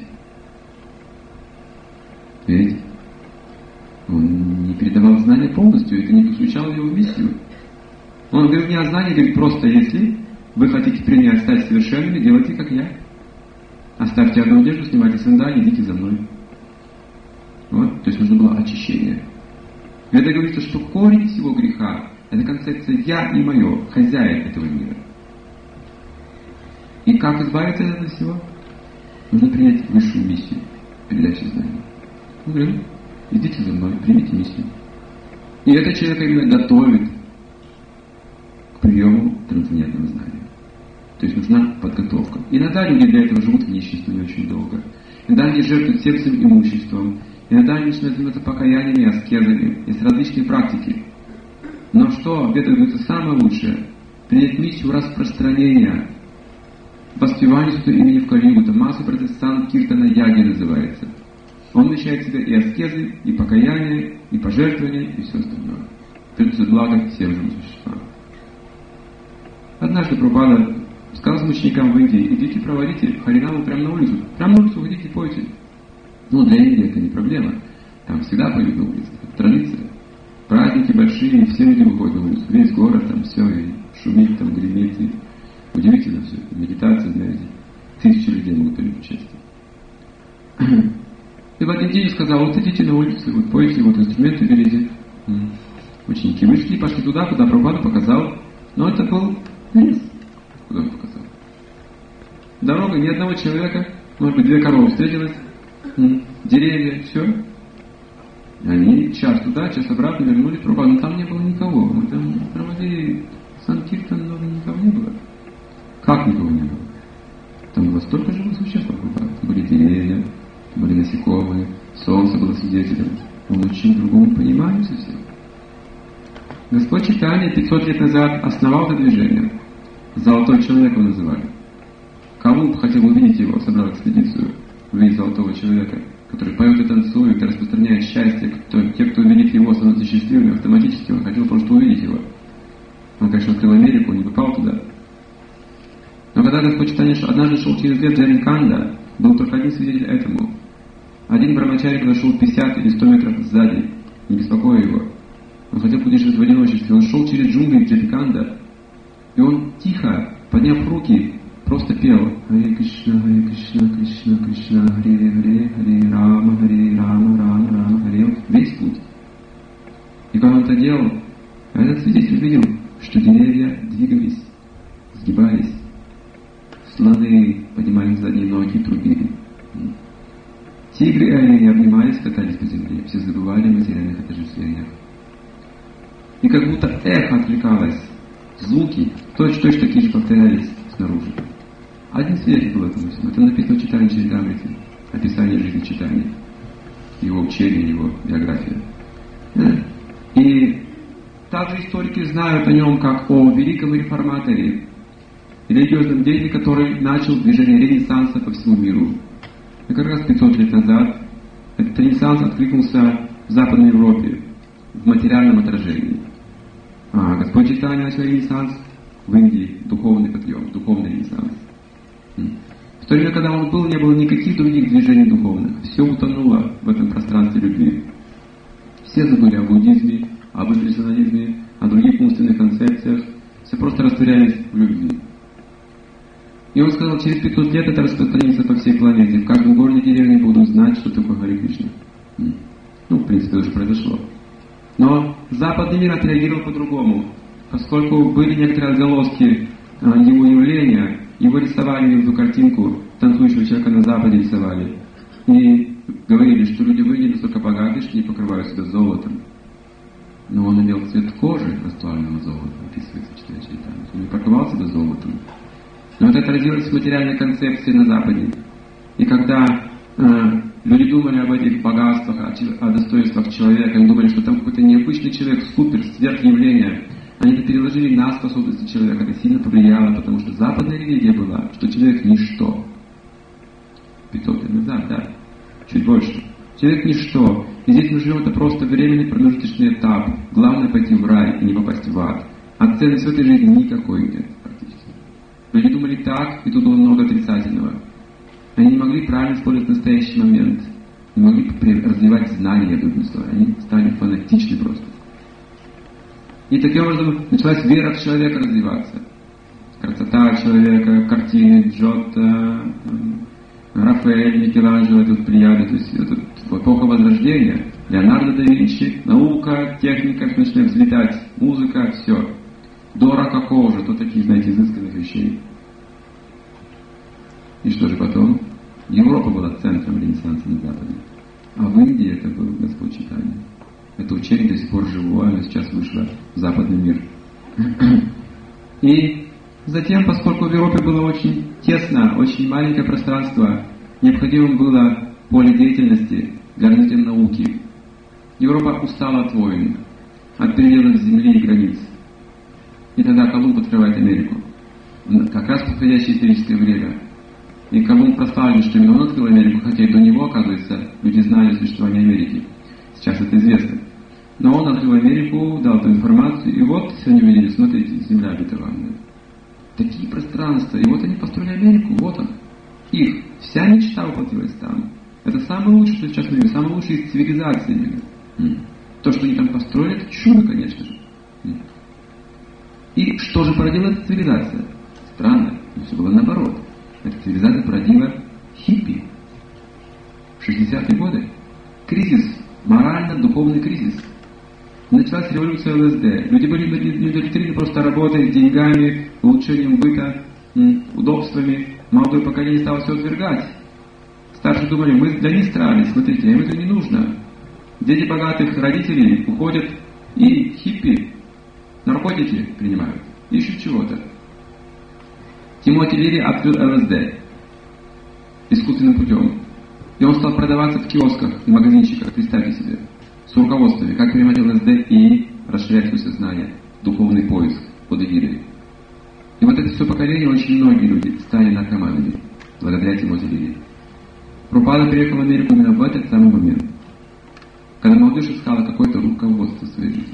Видите? Он не передавал знания полностью, это не посвящало его в миссию. Он говорит не о знании, говорит просто: если вы хотите при мне стать совершенными, делайте как я. Оставьте одну одежду, снимайте сандалии, идите за мной. Вот, то есть нужно было очищение. И это говорится, что корень всего греха — это концепция «я» и «моё», хозяин этого мира. И как избавиться от этого всего? Нужно принять высшую миссию передачи знаний. Он говорит: идите за мной, примите миссию. И это человека именно готовит к приему трансцендентного знания. То есть нужна подготовка. Иногда люди для этого живут в ниществе не очень долго. Иногда они жертвуют всем своим имуществом. Иногда они начинают заниматься покаяниями, аскезами. Есть различные практики. Но что в этом говорится самое лучшее? Принять миссию распространения, воспевания святого имени в Кали-югу. Это Маса Протестант Киртана Яги называется. Он вмещает в себя и аскезы, и покаяние, и пожертвования, и все остальное. Приносит благо всем живым существам. Однажды Прабхупада сказал ученикам в Индии: идите проводите Харинаму прямо на улицу. Прямо на улицу выходите и пойте. Ну, для Индии это не проблема. Там всегда поют на улице. Это традиция. Праздники большие, и все люди выходят на улицу. Весь город там все, и шумит, там гремит. И удивительно все. Медитация, знаете. 1000 людей могут принять участие. И в один день сказал: вот идите на улицу, вот пойте, вот инструменты берите. Ученики вышли и пошли туда, куда Прабхупада показал. Но это был лес, куда он показал. Дорога, ни одного человека, может быть, 2 коровы встретилось, деревья, все. Они час туда, час обратно вернулись в Прабхупаду, но там не было никого. Мы там проводили Санкиртан, но никого не было. Как никого не было? Там было столько живых существ, там были деревья, были насекомые, солнце было свидетелем. Он учил другому пониманию совсем. Господь Чайтанья 500 лет назад основал это движение. Золотой человек его называли. Колумб хотел увидеть его, собрал экспедицию, увидеть золотого человека, который поет и танцует, и распространяет счастье. Те, кто увидит его, становятся счастливыми автоматически. Он хотел просто увидеть его. Он, конечно, открыл Америку, не попал туда. Но когда Господь Чайтанья однажды шел через лес Джаринканда, был только один свидетель этому. Один брамачари подошел 50 или 100 метров сзади, не беспокоя его. Он хотел путешествовать в одиночестве. Он шел через джунгли Джаринканда, и он тихо подняв руки, просто пел Харе Кришна, Кришна, Кришна, Харе Харе, Харе Рама, Рама, Рама, Харе, весь путь. И когда он это делал, этот свидетель видел, что деревья двигались, сгибались, слоны поднимали задние ноги и трубили. Тигры и олени обнимались, катались по земле, все забывали о материальных отождествлениях. И как будто эхо отвлекалось, звуки точно такие же повторялись снаружи. Один свидетель был этому всему. Это написано в Чайтанья Чаритамрите, описание жизни Чайтаньи, его учение, его биография. И также историки знают о нем как о великом реформаторе, религиозном деятеле, который начал движение Ренессанса по всему миру. И как раз 500 лет назад этот Ренессанс откликнулся в Западной Европе в материальном отражении. А Господь Чайтанья начал Ренессанс в Индии, духовный подъем, духовный Ренессанс. В то время, когда он был, не было никаких других движений духовных. Все утонуло в этом пространстве любви. Все забыли о буддизме, об имперсонализме, о других умственных концепциях. Все просто растворялись в любви. И он сказал, через 500 лет это распространится по всей планете. В каждом городе и деревне будут знать, что такое Харе Кришна. В принципе, уже произошло. Но западный мир отреагировал по-другому. Поскольку были некоторые отголоски его явления, его рисовали эту картинку, танцующего человека на Западе рисовали. И говорили, что люди в Индии настолько богаты, что не покрывают себя золотом. Но он имел цвет кожи расплавленного золота, описывается в Чайтанья Чаритамрите. Он не покрывал себя золотом. Но это отразилось в материальной концепции на Западе. И когда люди думали об этих богатствах, о достоинствах человека, они думали, что там какой-то необычный человек, супер, сверхъявление. Они это переложили на способности человека. Это сильно повлияло, потому что западная религия была, что человек ничто. 500 лет назад, да, чуть больше. Человек ничто. И здесь мы живем, это просто временный промежуточный этап. Главное пойти в рай и не попасть в ад. А ценности в этой жизни никакой нет практически. Люди думали так, и тут было много отрицательного. Они не могли правильно использовать настоящий момент. Не могли развивать знания, другими словами. Они стали фанатичны просто. И таким образом началась вера в человека развиваться. Красота человека, картины Джотто, Рафаэль, Микеланджело, тут Плеяды, то есть это эпоха Возрождения. Леонардо да Винчи, наука, техника начинает взлетать, музыка, все. До рококо уже, то такие, знаете, изысканных вещей. И что же потом? Европа была центром Ренессанса на Западе. А в Индии это был Господь Чайтанья. Это учение до сих пор живое, оно сейчас вышло в западный мир. И затем, поскольку в Европе было очень тесно, очень маленькое пространство, необходимо было поле деятельности для развития науки. Европа устала от войн, от переделов земли и границ. И тогда Колумб открывает Америку. Как раз в подходящее историческое время. И Колумб прославлен, что именно он открыл Америку, хотя и до него, оказывается, люди знали о существовании Америки. Сейчас это известно. Но он открыл Америку, дал эту информацию, и вот сегодня видели, смотрите, земля обетованная. Такие пространства, и вот они построили Америку, вот он. Их вся мечта воплотилась там. Это самое лучшее, что сейчас в мире, самое лучшее из цивилизации мира. То, что они там построили, это чудо, конечно же. И что же породила эта цивилизация? Странно, но все было наоборот. Эта цивилизация породила хиппи. В 60-е годы. Кризис, морально-духовный кризис. Началась революция ЛСД. Люди были удовлетворены просто работой, деньгами, улучшением быта, удобствами. Молодое поколение стало все отвергать. Старшие думали, мы для них старались, смотрите, им это не нужно. Дети богатых родителей уходят и хиппи, наркотики принимают, ищут чего-то. Тимоти Лири открыл ЛСД искусственным путем. И он стал продаваться в киосках, в магазинчиках, представьте себе, с руководствами, как принимать ЛСД и расширять свое сознание, духовный поиск под эгидой. И вот это все поколение, очень многие люди стали наркоманами, благодаря Тимоти Лири. Прабхупада приехал в Америку именно в этот самый момент, когда молодежь искала какое-то руководство в своей жизни.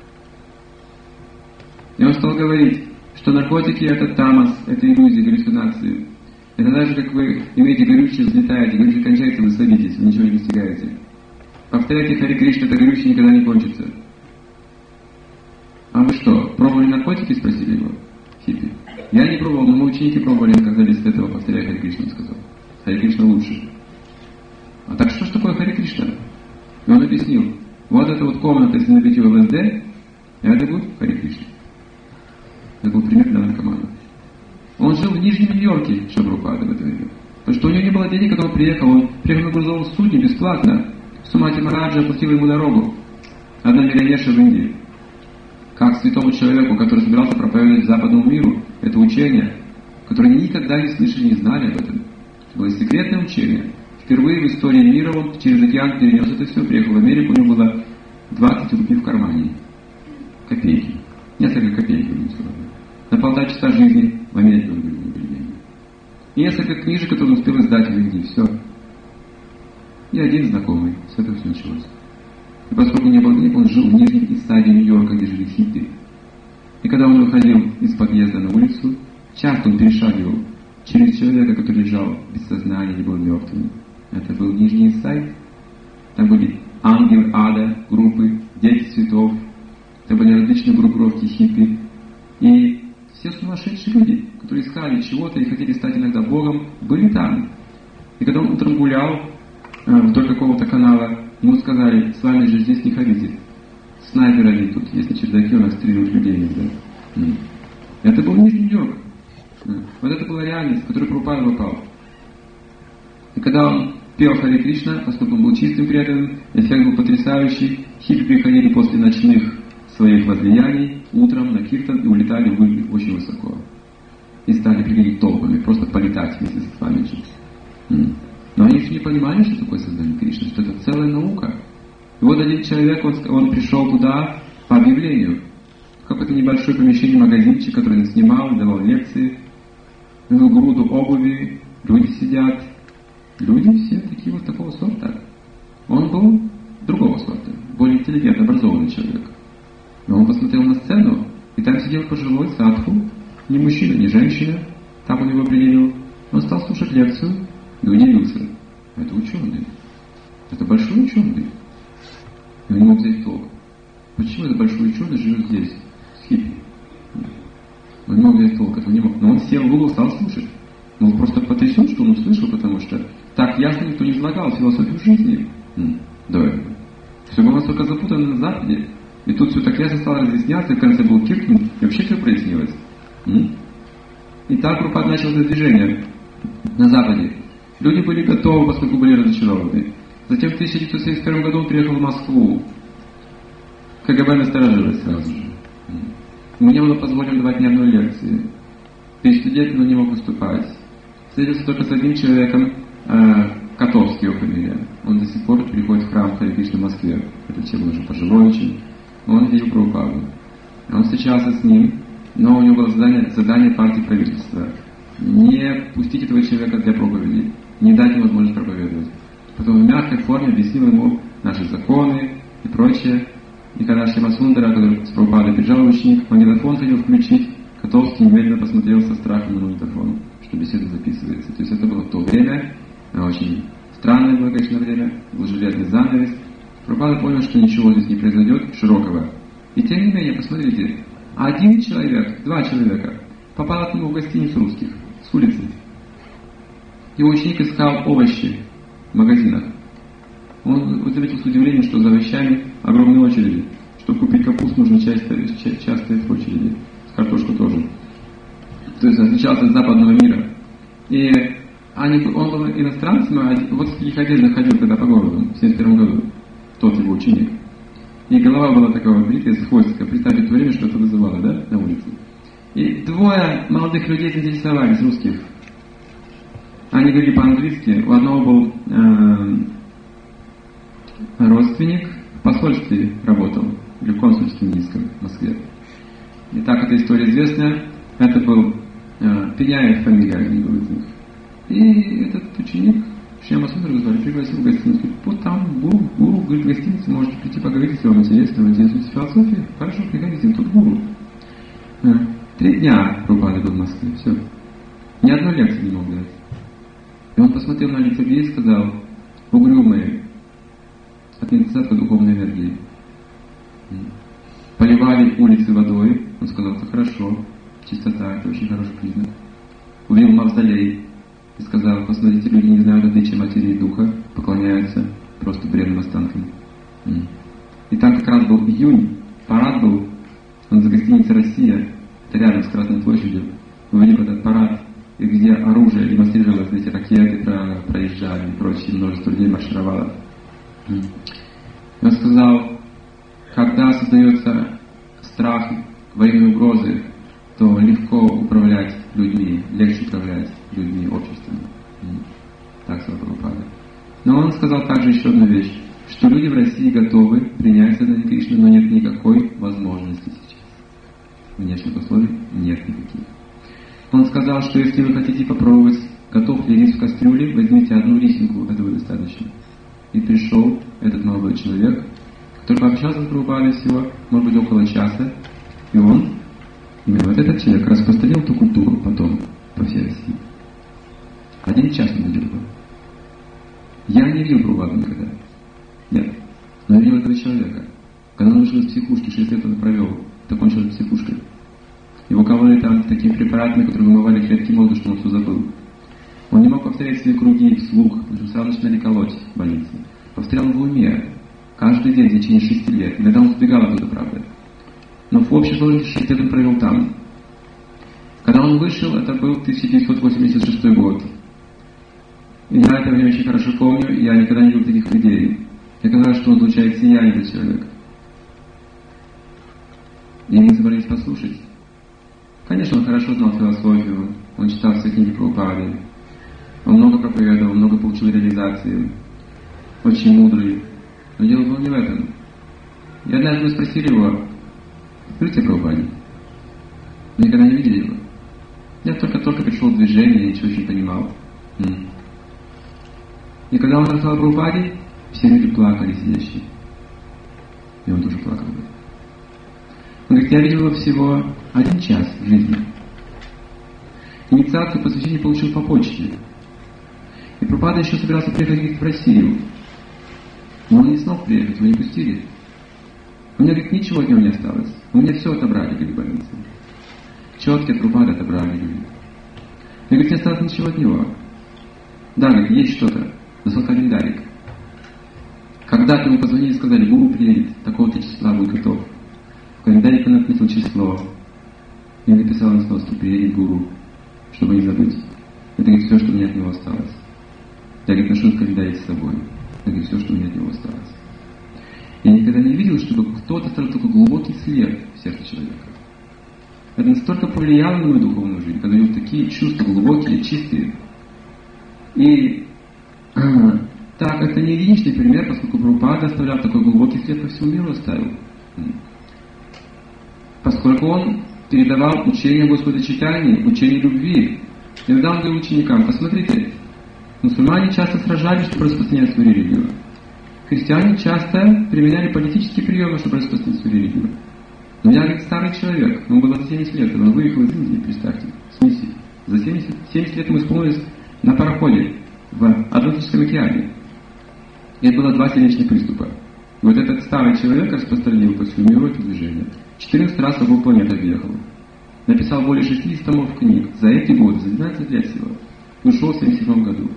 И он стал говорить, что наркотики это тамас, это иллюзии, галлюцинации. Это даже как вы имеете горючее, взлетаете, горючее кончается, вы садитесь, вы ничего не достигаете. Повторяйте Харе Кришна, это горючее никогда не кончится. А вы что, пробовали наркотики, спросили его хиппи? Я не пробовал, но мои ученики пробовали, когда без этого повторяя Харе Кришна, сказал. Харе Кришна лучше. А так что ж такое Харе Кришна? И он объяснил, вот эта вот комната, если набить в ЛСД, это будет Харе Кришна. Это был пример для наркомана. Он жил в Нижнем Нью-Йорке, Шрила в это время. Потому что у него не было денег, когда он приехал на грузовом судне бесплатно. Сумати Махараджа оплатила ему дорогу. Одна миллионерша в Индии. Как святому человеку, который собирался проповедовать западному миру это учение, которое они никогда не слышали, не знали об этом. Это было секретное учение. Впервые в истории мира он через океан перенес это все, приехал в Америку, у него было 20 рублей в кармане. Копейки. Несколько копеек. На 1,5 часа жизни в Америке он были деньги. И несколько книжек, которые он успел издать в Индии. Все. И один знакомый. С этого все началось. И поскольку не было денег, он жил в Нижнем Иссаде Нью-Йорка, где жили хиппи. И когда он выходил из подъезда на улицу, часто он перешагивал через человека, который лежал без сознания или был мертвым. Это был Нижний Иссад. Там были ангелы ада, группы, дети цветов. Это были различные группировки хиппи. И все сумасшедшие люди, которые искали чего-то и хотели стать иногда Богом, были там. И когда он утром гулял вдоль какого-то канала, ему сказали, с вами же здесь не ходите. Снайперы они тут есть на чердаке, у нас стреляют людей иногда. Это был Нижний Нью-Йорк. Вот это была реальность, в которую Прабхупада попал. И когда он пел Харе Кришна, поскольку он был чистым преданным, эффект был потрясающий. Хиппи приходили после ночных своих возлияний утром на киртан и улетали очень высоко. И стали приходить толпами, просто полетать вместе со Свамиджи. Но они еще не понимали, что такое создание Кришны, что это целая наука. И вот один человек, он пришел туда по объявлению. В какое-то небольшое помещение, магазинчик, который он снимал, давал лекции. Видел груду обуви, люди сидят. Люди все такие вот такого сорта. Он был другого сорта, более интеллигентный, образованный человек. Но он посмотрел на сцену, и там сидел пожилой садху, не мужчина, не женщина, так он его определил. Он стал слушать лекцию и удивился. Это ученый. Это большой ученый. И он не мог взять толк. Почему этот большой ученый живет здесь, с хиппи? Он не мог взять толк, этого не мог. Но он сел в угол, стал слушать. Он был просто потрясен, что он услышал, потому что так ясно никто не излагал философию жизни до этого. Все было настолько запутано на Западе. И тут все так ясно стало разъясняться, и в конце был киртан, и вообще все прояснилось. И так Прабхупада начал это движение на Западе. Люди были готовы, поскольку были разочарованы. Затем в 1971 году он приехал в Москву. КГБ насторожилось сразу же. Ему не было позволено давать ни одной лекции. 1000 студентов он не мог выступать. Встретился только с одним человеком, Котовский его фамилия. Он до сих пор приходит в храм Харе Кришны в Москве. Этот человек был уже пожилой очень. Он видел Прабхупаду. Он встречался с ним, но у него было задание партии правительства. Не пустить этого человека для проповеди, не дать ему возможность проповедовать. Потом в мягкой форме объяснил ему наши законы и прочее. И когда Шьяма Сундара, который с Прабхупадой приезжал ученик, магнитофон хотел включить, Котовский немедленно посмотрел со страхом на магнитофон, что беседа записывается. То есть это было в то время, очень странное было, конечно, время, был железный занавес. Прабхупада понял, что ничего здесь не произойдет широкого. И тем не менее, посмотрите, один человек, 2 человека попал к нему в гостиницу русских, с улицы. Его ученик искал овощи в магазинах. Он заметил с удивлением, что за овощами огромные очереди. Чтобы купить капусту, нужно часто в очереди. С картошку тоже. То есть он отличался от западного мира. И он был иностранцем, вот в таких одеждах ходил тогда по городу, в 1971 году. Тот его ученик. И голова была такая бритая, с хвостиком. Представьте, в то время, что это вызывало, да, на улице. И 2 молодых людей заинтересовались, русских. Они говорили по-английски. У одного был родственник, в посольстве работал, или в консульстве индийском в Москве. И так эта история известная. Это был Пеняев, фамилия один был из них. И этот ученик Шьяма Сундара звали, пригласил в гостиницу. Вот там гуру, говорит, в гостинице можете прийти поговорить, если вам интересно, вы интересуетесь философией. Хорошо, приходите, тут гуру. 3 дня Прабхупада был в Москве, все. Ни одной лекции не мог дать. И он посмотрел на лица людей и сказал, угрюмые, от недостатка духовной энергии. Поливали улицы водой, он сказал, это хорошо. чистота, это очень хороший признак. Увидел мавзолей и сказал: посмотрите, люди не знают отличия материи и духа, поклоняются просто бренным останкам. И там как раз был июнь, парад был, он за гостиницей «Россия», это рядом с Красной площадью. Мы видели этот парад, и где оружие демонстрировалось, эти ракеты проезжали и прочее, множество людей маршировало. И он сказал: когда создается страх, военные угрозы, то легко управлять людьми, легче управлять людьми, обществом. Так сказал Прабхупада. Но он сказал также еще одну вещь, что люди в России готовы принять сознание Кришны, но нет никакой возможности сейчас. Внешних условий нет никаких. Он сказал, что если вы хотите попробовать, готов ли рис в кастрюле, возьмите одну рисинку, этого достаточно. И пришел этот молодой человек, который пообщался с Прабхупадой всего, может быть, около часа, и он, именно вот этот человек, распространил эту культуру потом по всей России. 1 час он видел его. Я не видел Прабхупаду никогда. Нет. Но я видел этого человека. Когда он вышел из психушки, 6 лет он провел, закончил с психушкой. Его кололи там такими препаратами, которые вымывали клетки мозга, что он все забыл. Он не мог повторять свои круги вслух, потому что сразу начинали колоть в больнице. Повторял в уме. Каждый день в течение 6 лет. Иногда он сбегал оттуда, правда. Но в общей сложности 6 лет он провел там. Когда он вышел, это был 1986 год. И я это время очень хорошо помню, и я никогда не видел таких людей. Мне казалось, что он излучает сияние, этот человек. И мы собрались послушать. Конечно, он хорошо знал философию, он читал все книги Прабхупады, он много проповедовал, много получил реализации, очень мудрый. Но дело было не в этом. И однажды мы спросили его: «Скажите о Прабхупаде?» Мы никогда не видели его. Я только пришел в движение и ничего не понимал. И когда он рассказал о Прабхупаде, все люди плакали сидящие. И он тоже плакал. Он говорит: я видел его всего 1 час в жизни. Инициацию посвящения получил по почте. И Прабхупада еще собирался приехать в Россию. Но он не смог приехать, его не пустили. У меня, говорит, ничего от него не осталось. У меня все отобрали, говорит, в больнице. Четки от Прабхупады отобрали, говорит. И, говорит, не осталось ничего от него. Да, говорит, есть что-то. Достал календарик. Когда-то ему позвонили и сказали: гуру приедет, такого-то числа будет готов. В календарике он отметил число. И написал на сноске: приедет гуру, чтобы не забыть. Это, говорит, все, что мне от него осталось. Я, говорит, ношу календарик с собой. Это, говорит, все, что мне от него осталось. Я никогда не видел, чтобы кто-то оставил такой глубокий след в сердце человека. Это настолько повлияло на мою духовную жизнь, когда я такие чувства глубокие, чистые. И так, это не единичный пример, поскольку Прабхупада оставлял такой глубокий след по всему миру, оставил. Поскольку он передавал учение Господа Чайтаньи, учение любви. Иногда он говорил ученикам: посмотрите, мусульмане часто сражались, чтобы распространять свою религию. Христиане часто применяли политические приемы, чтобы распространить свою религию. Но я, говорит, старый человек, ему было 70 лет, когда он выехал из Индии, представьте, с миссией. За 70 лет ему исполнилось на пароходе в Атлантическом океане. И это было 2 сердечных приступа. И вот этот старый человек распространил по всему миру это движение. 14 раз вокруг планеты объехал. Написал более 60 томов книг за эти годы, за 12 лет всего. Ушел в 1977 году.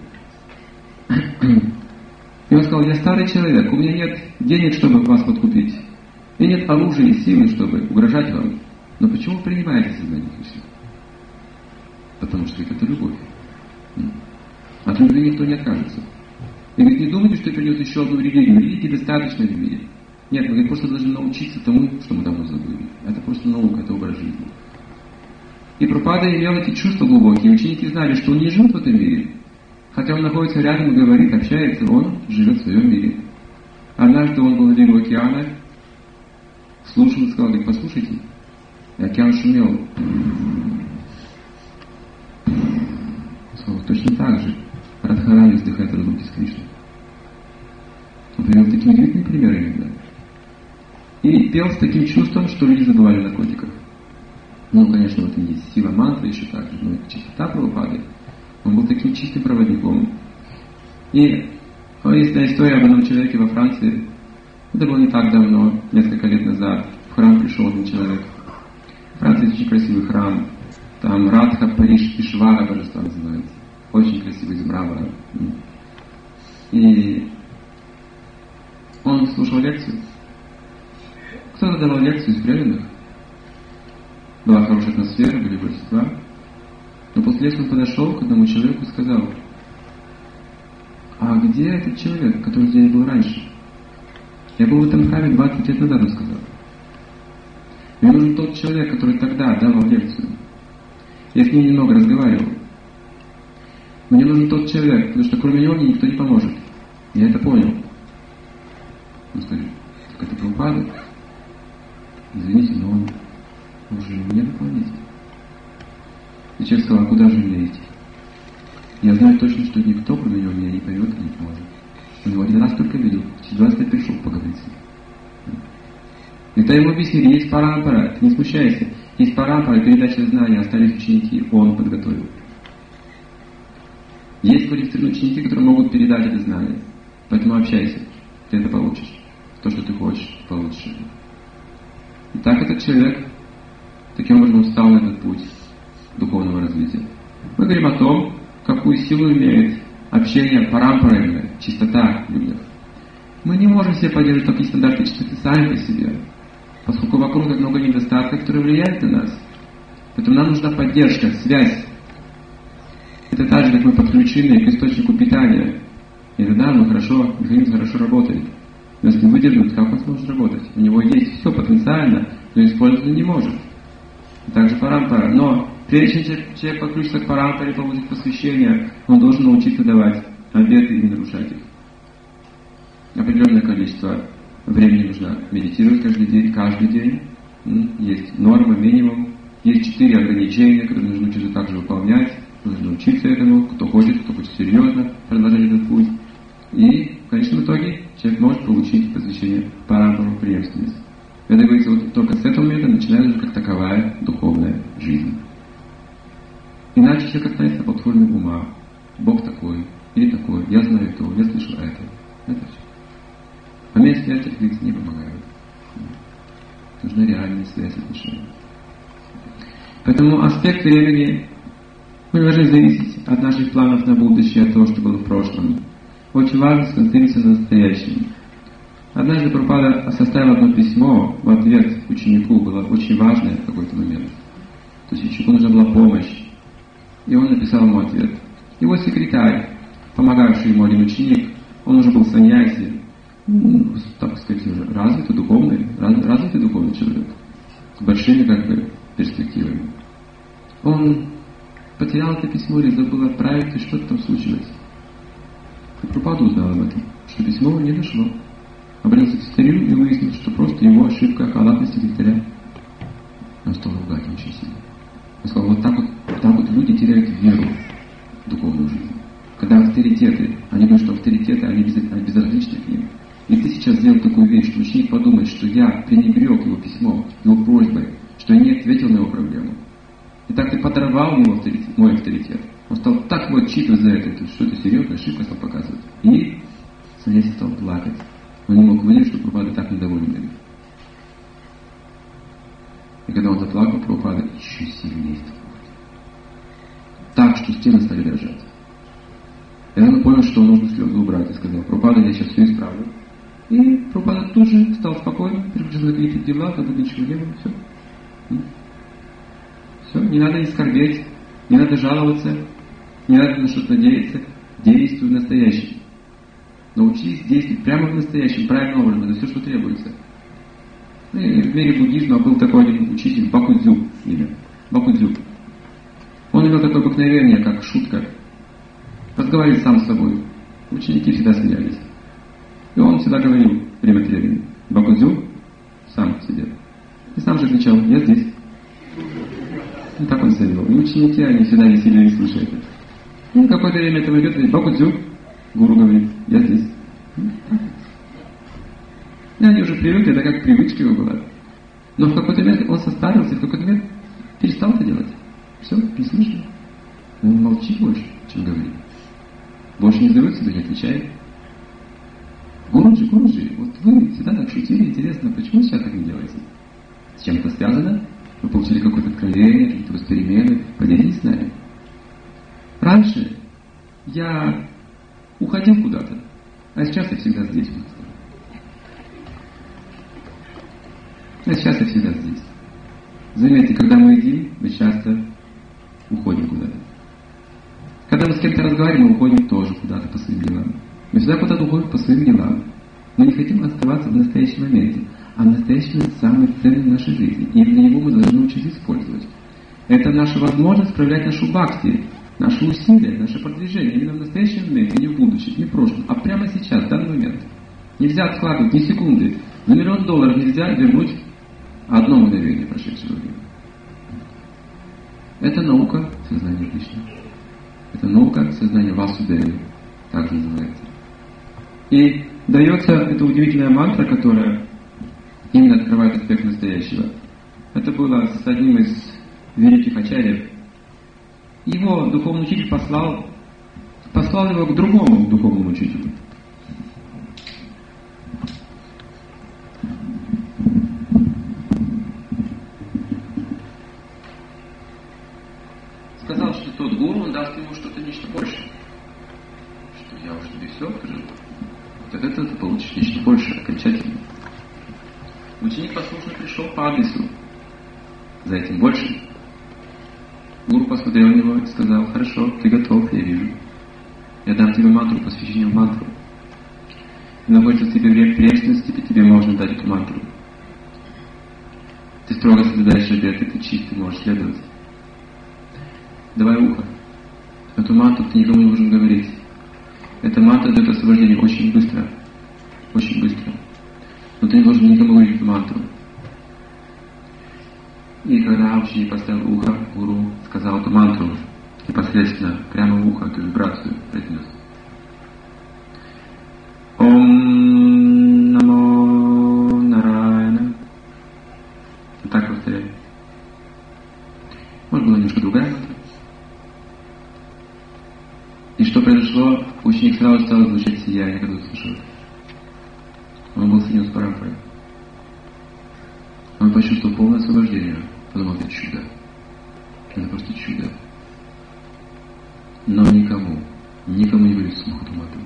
И он сказал: я старый человек, у меня нет денег, чтобы вас подкупить. И нет оружия и силы, чтобы угрожать вам. Но почему вы принимаете сознание Кришны? Потому что это любовь. От любви никто не откажется. И говорит: не думайте, что придет еще одну религию. Религии достаточно в мире. Нет, мы, говорит, просто должны научиться тому, что мы давно забыли. Это просто наука, это образ жизни. И Прабхупада имел эти чувства глубокие. Ученики знали, что он не живет в этом мире. Хотя он находится рядом и говорит, общается, он живет в своем мире. Однажды он был на берегу океана, слушал и сказал: говорит, послушайте. И океан шумел. Он сказал: точно так же Радхарани вздыхает от разлуки с Кришной. Он привел такие удивительные примеры иногда. И пел с таким чувством, что люди забывали о наркотиках. Ну, конечно, в этом есть сила мантры еще так же, но это чистота Прабхупады. Он был таким чистым проводником. И есть история об одном человеке во Франции. Это было не так давно, несколько лет назад. В храм пришел один человек. В Франции очень красивый храм. Там Радха Паришвара божество называется. Очень красивый Брахмана. И он слушал лекцию. Кто-то давал лекцию из преданных. Была хорошая атмосфера, были божества. Но после лекции он подошел к одному человеку и сказал: а где этот человек, который здесь был раньше? Я был в этом храме 20 лет назад, он сказал. Мне нужен тот человек, который тогда давал лекцию. Я с ним немного разговаривал. Мне нужен тот человек, потому что кроме него мне никто не поможет. Я это понял. Он сказал: так это Прабхупада? Извините, но он уже не на планете. И человек сказал: а куда же мне идти? Я знаю точно, что никто кроме него меня не поймет и не поможет. Он его один раз только видел, через 20 лет пришел поговорить с ним. И тогда ему объяснили: есть парампара, ты не смущайся. Есть парампара, передача знания, остались ученики, он подготовил. Есть квалифицированные ученики, которые могут передать это знание. Поэтому общайся, ты это получишь. То, что ты хочешь, получишь. И так этот человек таким образом встал на этот путь духовного развития. Мы говорим о том, какую силу имеет общение парампарами, чистота в людях. Мы не можем себе поддерживать такие стандарты чистоты сами по себе, поскольку вокруг так много недостатков, которые влияют на нас. Поэтому нам нужна поддержка, связь. Это так же, как мы подключены к источнику питания. И тогда механизм хорошо работает. Но если выдерживать, как он сможет работать? У него есть все потенциально, но использовать не может. И также парампара. Но прежде чем человек подключится к парампаре, получит посвящение, он должен научиться давать обеты и не нарушать их. Определенное количество времени нужно медитировать каждый день. Есть норма, минимум. Есть 4 ограничения, которые нужно учиться также выполнять. Нужно учиться этому, кто хочет серьезно продолжать этот путь. И в конечном итоге человек может получить посвящение парампару преемственности. Это говорится, вот только с этого момента начинается как таковая духовная жизнь. Иначе человек останется под формой ума. Бог такой, или такой, я знаю то, я слышал это. Это все. Момент смерти, как говорится, не помогает. Нужна реальная связь отношений. Поэтому аспект времени мы должны зависеть от наших планов на будущее, от того, что было в прошлом. Очень важно сконцентрироваться на настоящем. Однажды Прабхупада составил одно письмо в ответ ученику, было очень важное в какой-то момент. То есть ученику нужна была помощь. И он написал ему ответ. Его секретарь, помогавший ему один ученик, он уже был саньяси, так сказать, уже развитый духовный человек, с большими перспективами. Он потерял это письмо или забыл отправить, и что-то там случилось. И Прабхупада узнал об этом, что письмо не дошло. Обратился к секретарю и выяснил, что просто его ошибка, халатность секретаря. Он стал ругать очень сильно. Он сказал: вот так вот люди теряют веру в духовную жизнь. Когда авторитеты, они думают, что авторитеты, они безразличны к ним. И ты сейчас сделал такую вещь, что ученик подумает, что я пренебрег его письмо, его просьбой, что я не ответил на его проблему. И так ты подорвал мой авторитет. Он стал так его отчитывать за это, что это серьезная ошибка стал показывать. И саньяси стал плакать. Он не мог выдержать, что Прабхупада так недоволен им. И когда он заплакал, Прабхупада еще сильнее стал плакать. Так, что стены стали дрожать. И он понял, что нужно слезы убрать, и сказал: Прабхупада, я сейчас все исправлю. И Прабхупада тут же стал спокойно, переключился на какие-то дела, как будто ничего не было, все. Все, не надо не скорбеть, не надо жаловаться, не надо на что-то надеяться. Действуй в настоящем. Научись действовать прямо в настоящем, правильным образом. Это все, что требуется. И в мире буддизма был такой один учитель, Бакудзю имя. Бакудзю. Он имел такое обыкновение, как шутка, разговаривать сам с собой. Ученики всегда смеялись. И он всегда говорил время от времени: Бакудзю сам себе. И сам же кричал: я здесь. И так он себя вел. И ученики, они всегда веселились, слушая это. И какое-то время это идет, и Бакудзю, гуру говорит: я здесь. И они уже привыкли, это как привычка его была. Но в какой-то момент он состарился, в какой-то момент перестал это делать. Все, не слышно. Он молчит больше, чем говорит. Больше не зовет себя, не отвечает. Гуруджи, вот вы всегда так шутили, интересно, почему сейчас так не делаете? С чем это связано? вы получили какое-то откровение, какие-то перемены, поделитесь с нами. Раньше я уходил куда-то, а сейчас я всегда здесь. А сейчас я всегда здесь. Заметьте, когда мы едим, мы часто уходим куда-то. Когда мы с кем-то разговариваем, мы уходим тоже куда-то по своим делам. Мы всегда куда-то уходим по своим делам. Мы не хотим оставаться в настоящем моменте. А настоящий момент самый ценный в нашей жизни. И для него мы должны учиться использовать. Это наша возможность проявлять нашу бхакти, наши усилия, наше продвижение. Именно в настоящем моменте, не в будущем, не в прошлом, а прямо сейчас, в данный момент. Нельзя откладывать ни секунды. За $1 миллион нельзя вернуть одно мгновение прошедшего времени. Это наука сознания Кришны. Это наука сознания Васудеви, так называется. И дается эта удивительная мантра, которая именно открывает аспект настоящего. Это было с одним из великих ачарьев. Его духовный учитель послал его к другому духовному учителю. Сказал, что тот гуру, он даст ему что-то, нечто большее. Что я уж тебе все покажу. Вот от этого ты получишь нечто большее, окончательно. Ученик послушно пришел по адресу за этим большим. Гуру посмотрел на него и сказал: хорошо, ты готов, я вижу. Я дам тебе мантру, посвящение в мантру. И находится в тебе преемственности, и тебе можно дать эту мантру. Ты строго соблюдаешь обет, и ты чист, ты можешь следовать. Давай ухо. Эту мантру ты никому не должен говорить. Эта мантра дает освобождение очень быстро. Очень быстро. Но ты не должен никому говорить эту мантру. И когда ученик поставил ухо, гуру сказал эту мантру непосредственно, прямо в ухо, эту вибрацию произнес. Ом намо нараяна. Вот так повторяй. Может, была немножко другая мантра. И что произошло? Ученик сразу стал излучать сияние, когда услышал это. Он был соединен с Парампарой. Он почувствовал полное освобождение. Подумал, это чудо. Это просто чудо. Но никому не говорит слух эту мантру.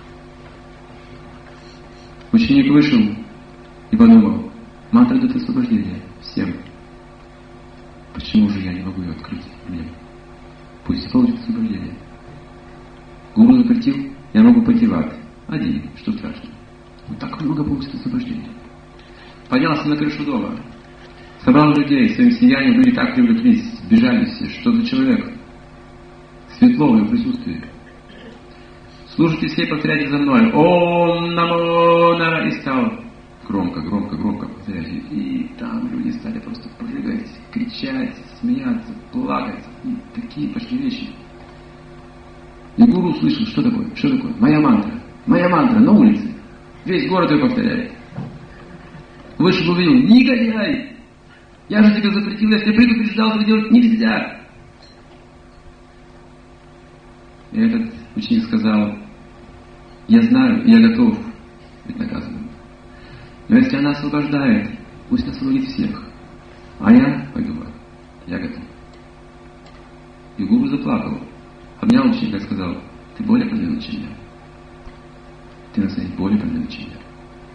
Ученик вышел и подумал: мантра дает освобождение всем. Почему же я не могу ее открыть мне? Пусть получит освобождение. Гуру запретил, я могу пойти в ад. Один, что страшно. Вот так много получит освобождение. Поднялся на крышу дома. Собрал людей, своим сиянием люди так привлеклись, сбежались все. Что за человек? Светло в его присутствии. Слушайте все, повторяйте за мной. Ом намо нара. И стал громко повторять. И там люди стали просто прыгать, кричать, смеяться, плакать. И такие пошли вещи. И гуру услышал, что такое? Что такое? Моя мантра на улице. Весь город ее повторяет. Вышел, увидел: негодяй! Я же тебе запретил, я тебе предупреждал, это делать нельзя. И этот ученик сказал: я знаю, я готов быть наказанным. Но если она освобождает, пусть освободит всех. А я пойду в ад. Я готов. И гуру заплакал. Обнял ученика и сказал: ты более продвинут, чем я. Ты на самом деле более продвинут, чем я.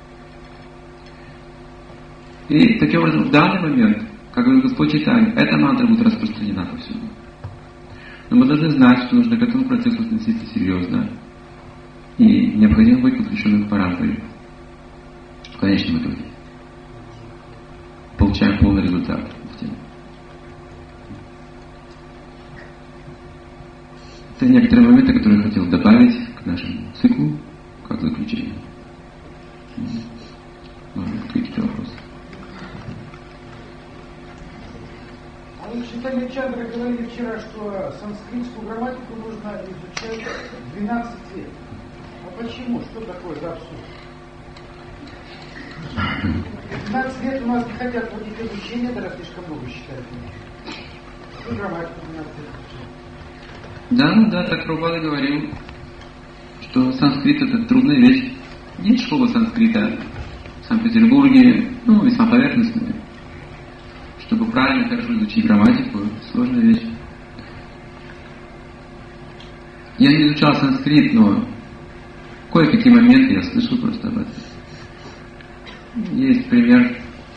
И таким образом в данный момент, как говорит Господь Чайтанья, эта мантра будет распространена повсюду. Но мы должны знать, что нужно к этому процессу относиться серьезно. И необходимо быть подключенным к Парампаре. В конечном итоге. Получаем полный результат в теме. Это некоторые моменты, которые я хотел добавить к нашему циклу, как заключение. Может быть, какие-то вопросы. Чайтанья Чандра говорили вчера, что санскритскую грамматику нужно изучать 12 лет. А почему? Что такое за абсурд? 12 лет у нас не хотят вводить обучение, даже слишком много считают. Что грамматику 12 лет изучать? Да, так Прабхупада говорил, что санскрит — это трудная вещь. Есть школа санскрита в Санкт-Петербурге, весьма поверхностная. Что чтобы правильно, хорошо изучить грамматику, сложная вещь. Я не изучал санскрит, но кое-какие моменты я слышал просто об этом. Есть пример.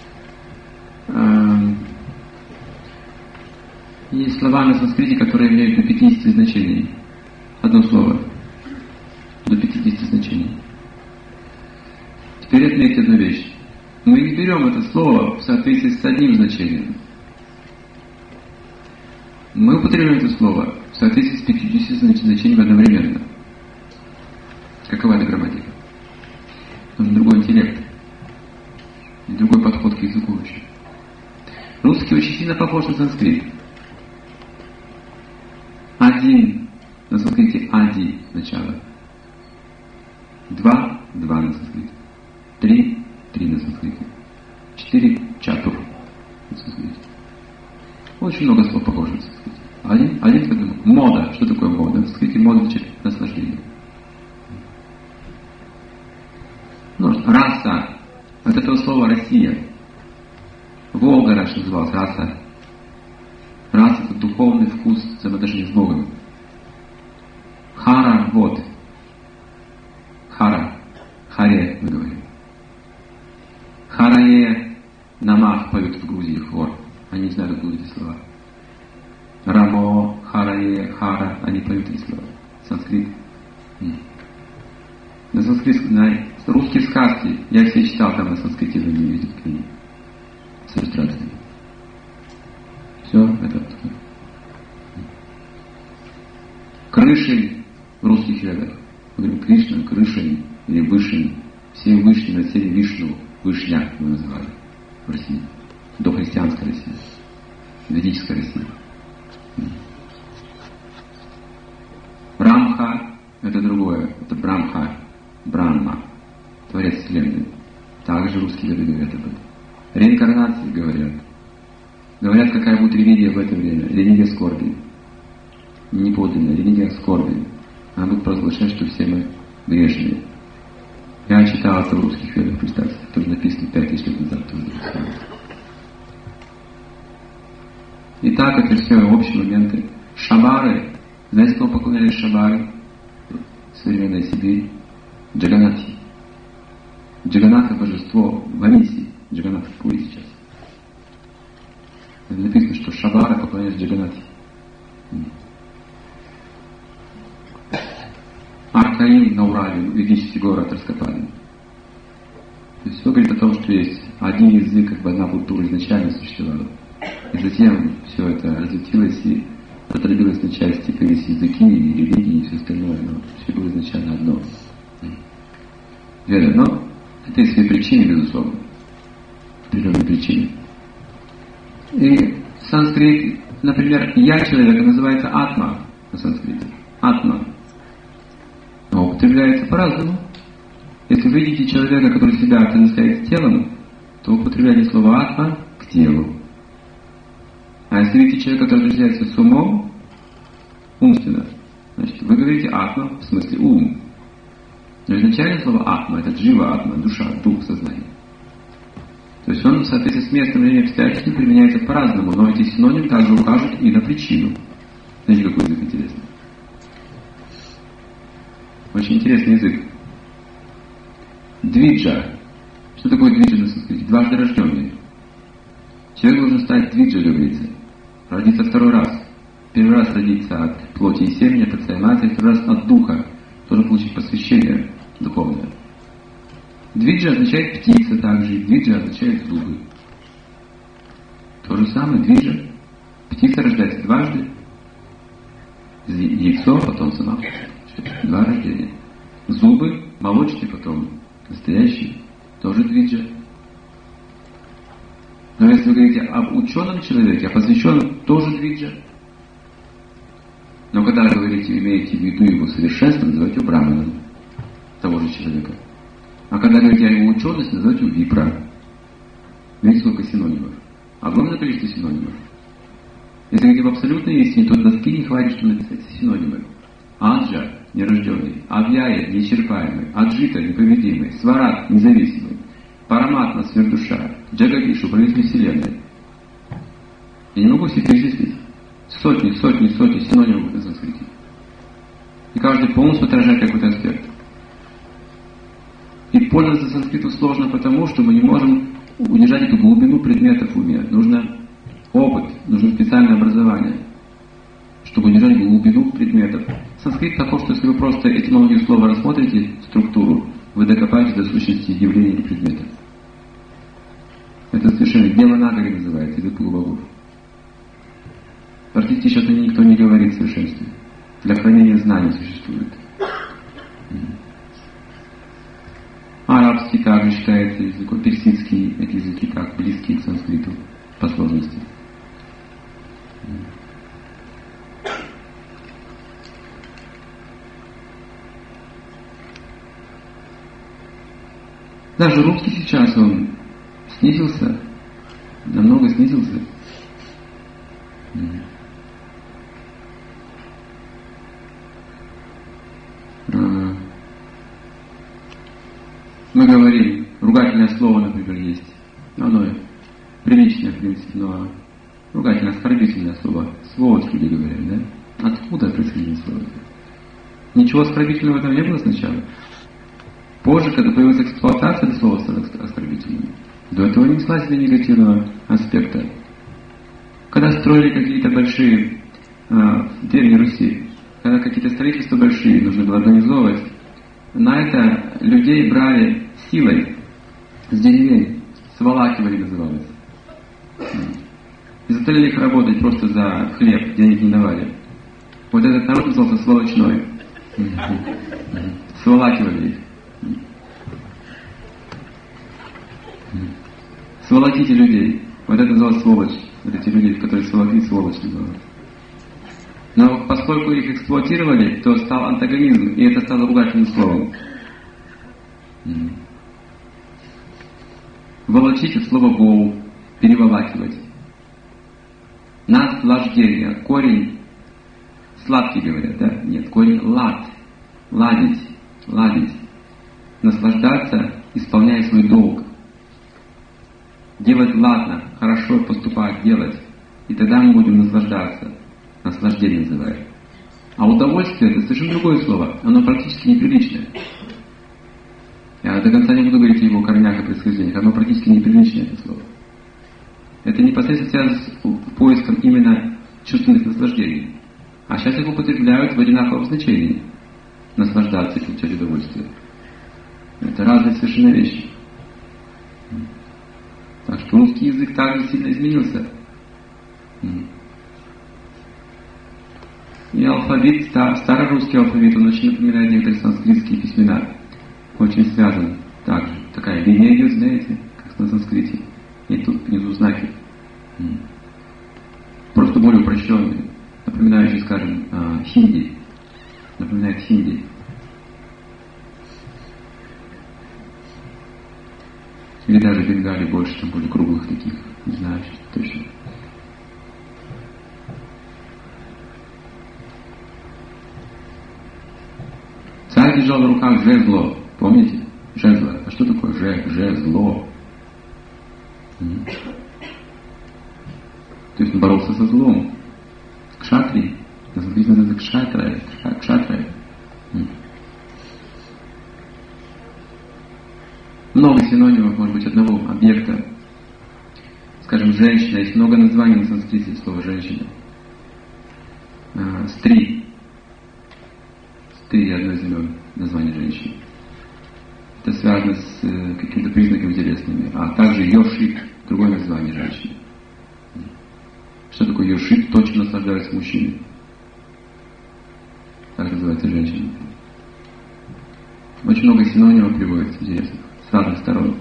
Есть слова на санскрите, которые имеют до 50 значений. Одно слово. До 50 значений. Теперь отметьте одну вещь. Мы не берем это слово в соответствии с одним значением. Мы употребляем это слово в соответствии с 50 значениями одновременно. Какова эта грамматика? Нужен другой интеллект. И другой подход к языку вообще. Русский очень сильно похож на санскрит. Один на санскрите ади начало. Два на санскрите. Три на санскрите. 4 чатур на санскрите. Очень много слов похожих на санскрите. Один мода. Что такое мода? На санскрите мода значит наслаждение. Раса. От этого слова Россия. Волга раньше называлась раса. Раса — это духовный вкус взаимоотношений с Богом. Хара — вот. Хара. Харе мы говорим. Харае намах поют в Грузии хор. Они знают, откуда эти слова. Рамо, Харае, Хара. Они поют эти слова. Санскрит. На санскрит, на русские сказки. Я все читал там на санскрите, но не видел книги. С иллюстрациями. Все, это Крышель в русских ведах. Мы говорим Кришна, Крышель или Вышень. Все Вышни носили Вишну, Вышня мы называли в России. Дохристианская Россия. Ведическая Россия. Брамха — это другое. Это Брамха. Брахма. Творец Вселенной. Также русские веды говорят об этом. Реинкарнации говорят. Говорят, какая будет религия в это время. Религия скорби. Не подлинная, религия скорби. Она будет провозглашать, что все мы грешные. Я читал это в русских ведах, представьте. Тоже написано 5000 лет назад. Тоже написано. Итак, это все общие моменты. Шабары. Знаете, кому поклонялись шабары? Современная Сибирь. Джаганатхи. Джаганатха — божество в Амисе. Джаганатха в Пури сейчас. Написано, что шабары поклонялись Джаганатхи. Аркаим на Урале, ведический город, раскопали. То есть все говорит о том, что есть один язык, как бы одна культура изначально существовала. И затем все это разветвилось и раздробилось на части, появились языки, и религии, и все остальное, но все было изначально одно. Веда, но это есть свои причины, безусловно. Определенные причины. И санскрит, например, «я» человека называется атма на санскрите. Атма. Но употребляется по-разному. Если вы видите человека, который себя отождествляет с телом, то употребляйте слово атма к телу. А если видите человека, который отождествляется с умом, умственно, значит, вы говорите атма, в смысле ум. Но изначально слово атма — это джива атма, душа, дух, сознание. То есть он в соответствии с местом времени обстоятельств применяется по-разному, но эти синонимы также укажут и на причину. Знаете, какой язык интересный? Очень интересный язык. Двиджа. Что такое двиджа на санскрите? Дважды рожденный. Человек должен стать двиджа, говорится. Родиться второй раз. Первый раз родиться от плоти и семени, от отца и матери, второй раз от духа. Должен получить посвящение духовное. Двиджа означает птица также. Двиджа означает зубы. То же самое двиджа. Птица рождается дважды. Яйцо, потом сама. Два рождения. Зубы, молочный, потом настоящий. Тоже двиджа. Но если вы говорите об ученом человеке, о посвященном, тоже двиджа. Но когда говорите, имеете в виду его совершенство, называйте его браманом, того же человека. А когда говорите о его учености, называйте его випра. Видите, сколько синонимов. Огромное количество синонимов. Если говорить об абсолютной истине, то доски не хватит, чтобы написать синонимы. Аджа — нерожденный, Авьяя — неисчерпаемый, Аджита — непобедимый, Сварат — независимый, Параматма — сверхдуша, Джагадиш — управитель Вселенной. Я не могу себе перечислить. Сотни синонимов на санскрите. И каждый полностью отражает какой-то аспект. И пользоваться санскритом сложно потому, что мы не можем удержать эту глубину предметов в уме. Нужно опыт, нужно специальное образование, чтобы удержать глубину предметов. Санскрит таков, что если вы просто этимологию слова рассмотрите, структуру, вы докопаетесь до сущности явления предмета. Это совершенно Деванагари называется, язык полубогов. Практически сейчас о ней никто не говорит в совершенстве. Для хранения знаний существует. Арабский также считается языком, персидский, эти языки так близкие к санскриту по сложности. Даже русский сейчас он снизился, намного снизился. Мы говорим, ругательное слово, например, есть. Оно приличное, в принципе, но ругательное, оскорбительное слово. Сволочь, люди говорят, да? Откуда происходило слово? Ничего оскорбительного в этом не было сначала. Позже, когда появилась эксплуатация, это слово стало оскорбительным. До этого не несла себе негативного аспекта. Когда строили какие-то большие в Древней Руси, когда какие-то строительства большие нужно было организовывать, на это людей брали силой с деревень, сволакивали называлось. И заставили их работать просто за хлеб, денег не давали. Вот этот народ назывался сволочной. Сволакивали их. Сволоките людей. Вот это называлось сволочь. Вот эти люди, которые сволокли, сволочь называлось. Но поскольку их эксплуатировали, то стал антагонизм, и это стало ругательным словом. Волочить от слова «воу», переволакивать. Наслаждение. Корень сладкий, говорят, да? Нет, корень лад. Ладить. Ладить. Наслаждаться, исполняя свой долг. Делать ладно, хорошо поступать, делать. И тогда мы будем наслаждаться. Наслаждение называют. А удовольствие — это совершенно другое слово. Оно практически неприличное. Я до конца не буду говорить о его корнях и происхождениях. Оно практически неприличное, это слово. Это непосредственно связано с поиском именно чувственных наслаждений. А сейчас их употребляют в одинаковом значении. Наслаждаться и получать удовольствие. Это разные совершенно вещи. Так что русский язык также сильно изменился. И алфавит, старорусский алфавит, он очень напоминает некоторые санскритские письмена. Очень связан также. Такая линия идет, знаете, как на санскрите. И тут внизу знаки. Просто более упрощенные. Напоминающие, скажем, хинди. Напоминает хинди. Или даже в Бенгалии больше, там более круглых таких. Не знаю, точно. Царь держал в руках жезло. Помните? Жезло. А что такое жезло? То есть он боролся со злом. Кшатри. Написано это кшатра. Много синонимов, может быть, одного объекта. Скажем, женщина. Есть много названий на санскрите слова женщина. Стри. Стри — одно из имен названия женщины. Это связано с какими-то признаками телесными. А также йошит, другое название женщины. Что такое йошит? То, чем наслаждаются мужчины. Так называется женщина. Очень много синонимов приводится, интересных, с разных сторон.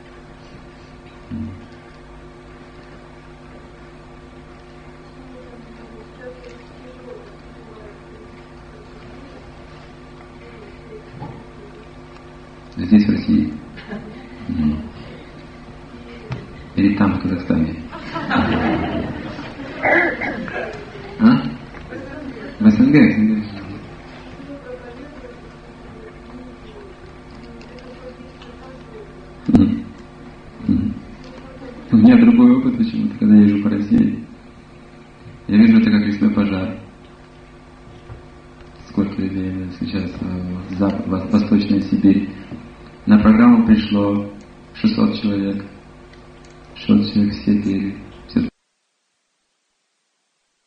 Здесь, в России. Или там, в Казахстане. А? В СНГ. У меня другой опыт почему-то, когда я езжу по России. Я вижу это как лесной пожар. Сколько людей сейчас в Восточной Сибири. На программу пришло 600 человек. 600 человек все пели.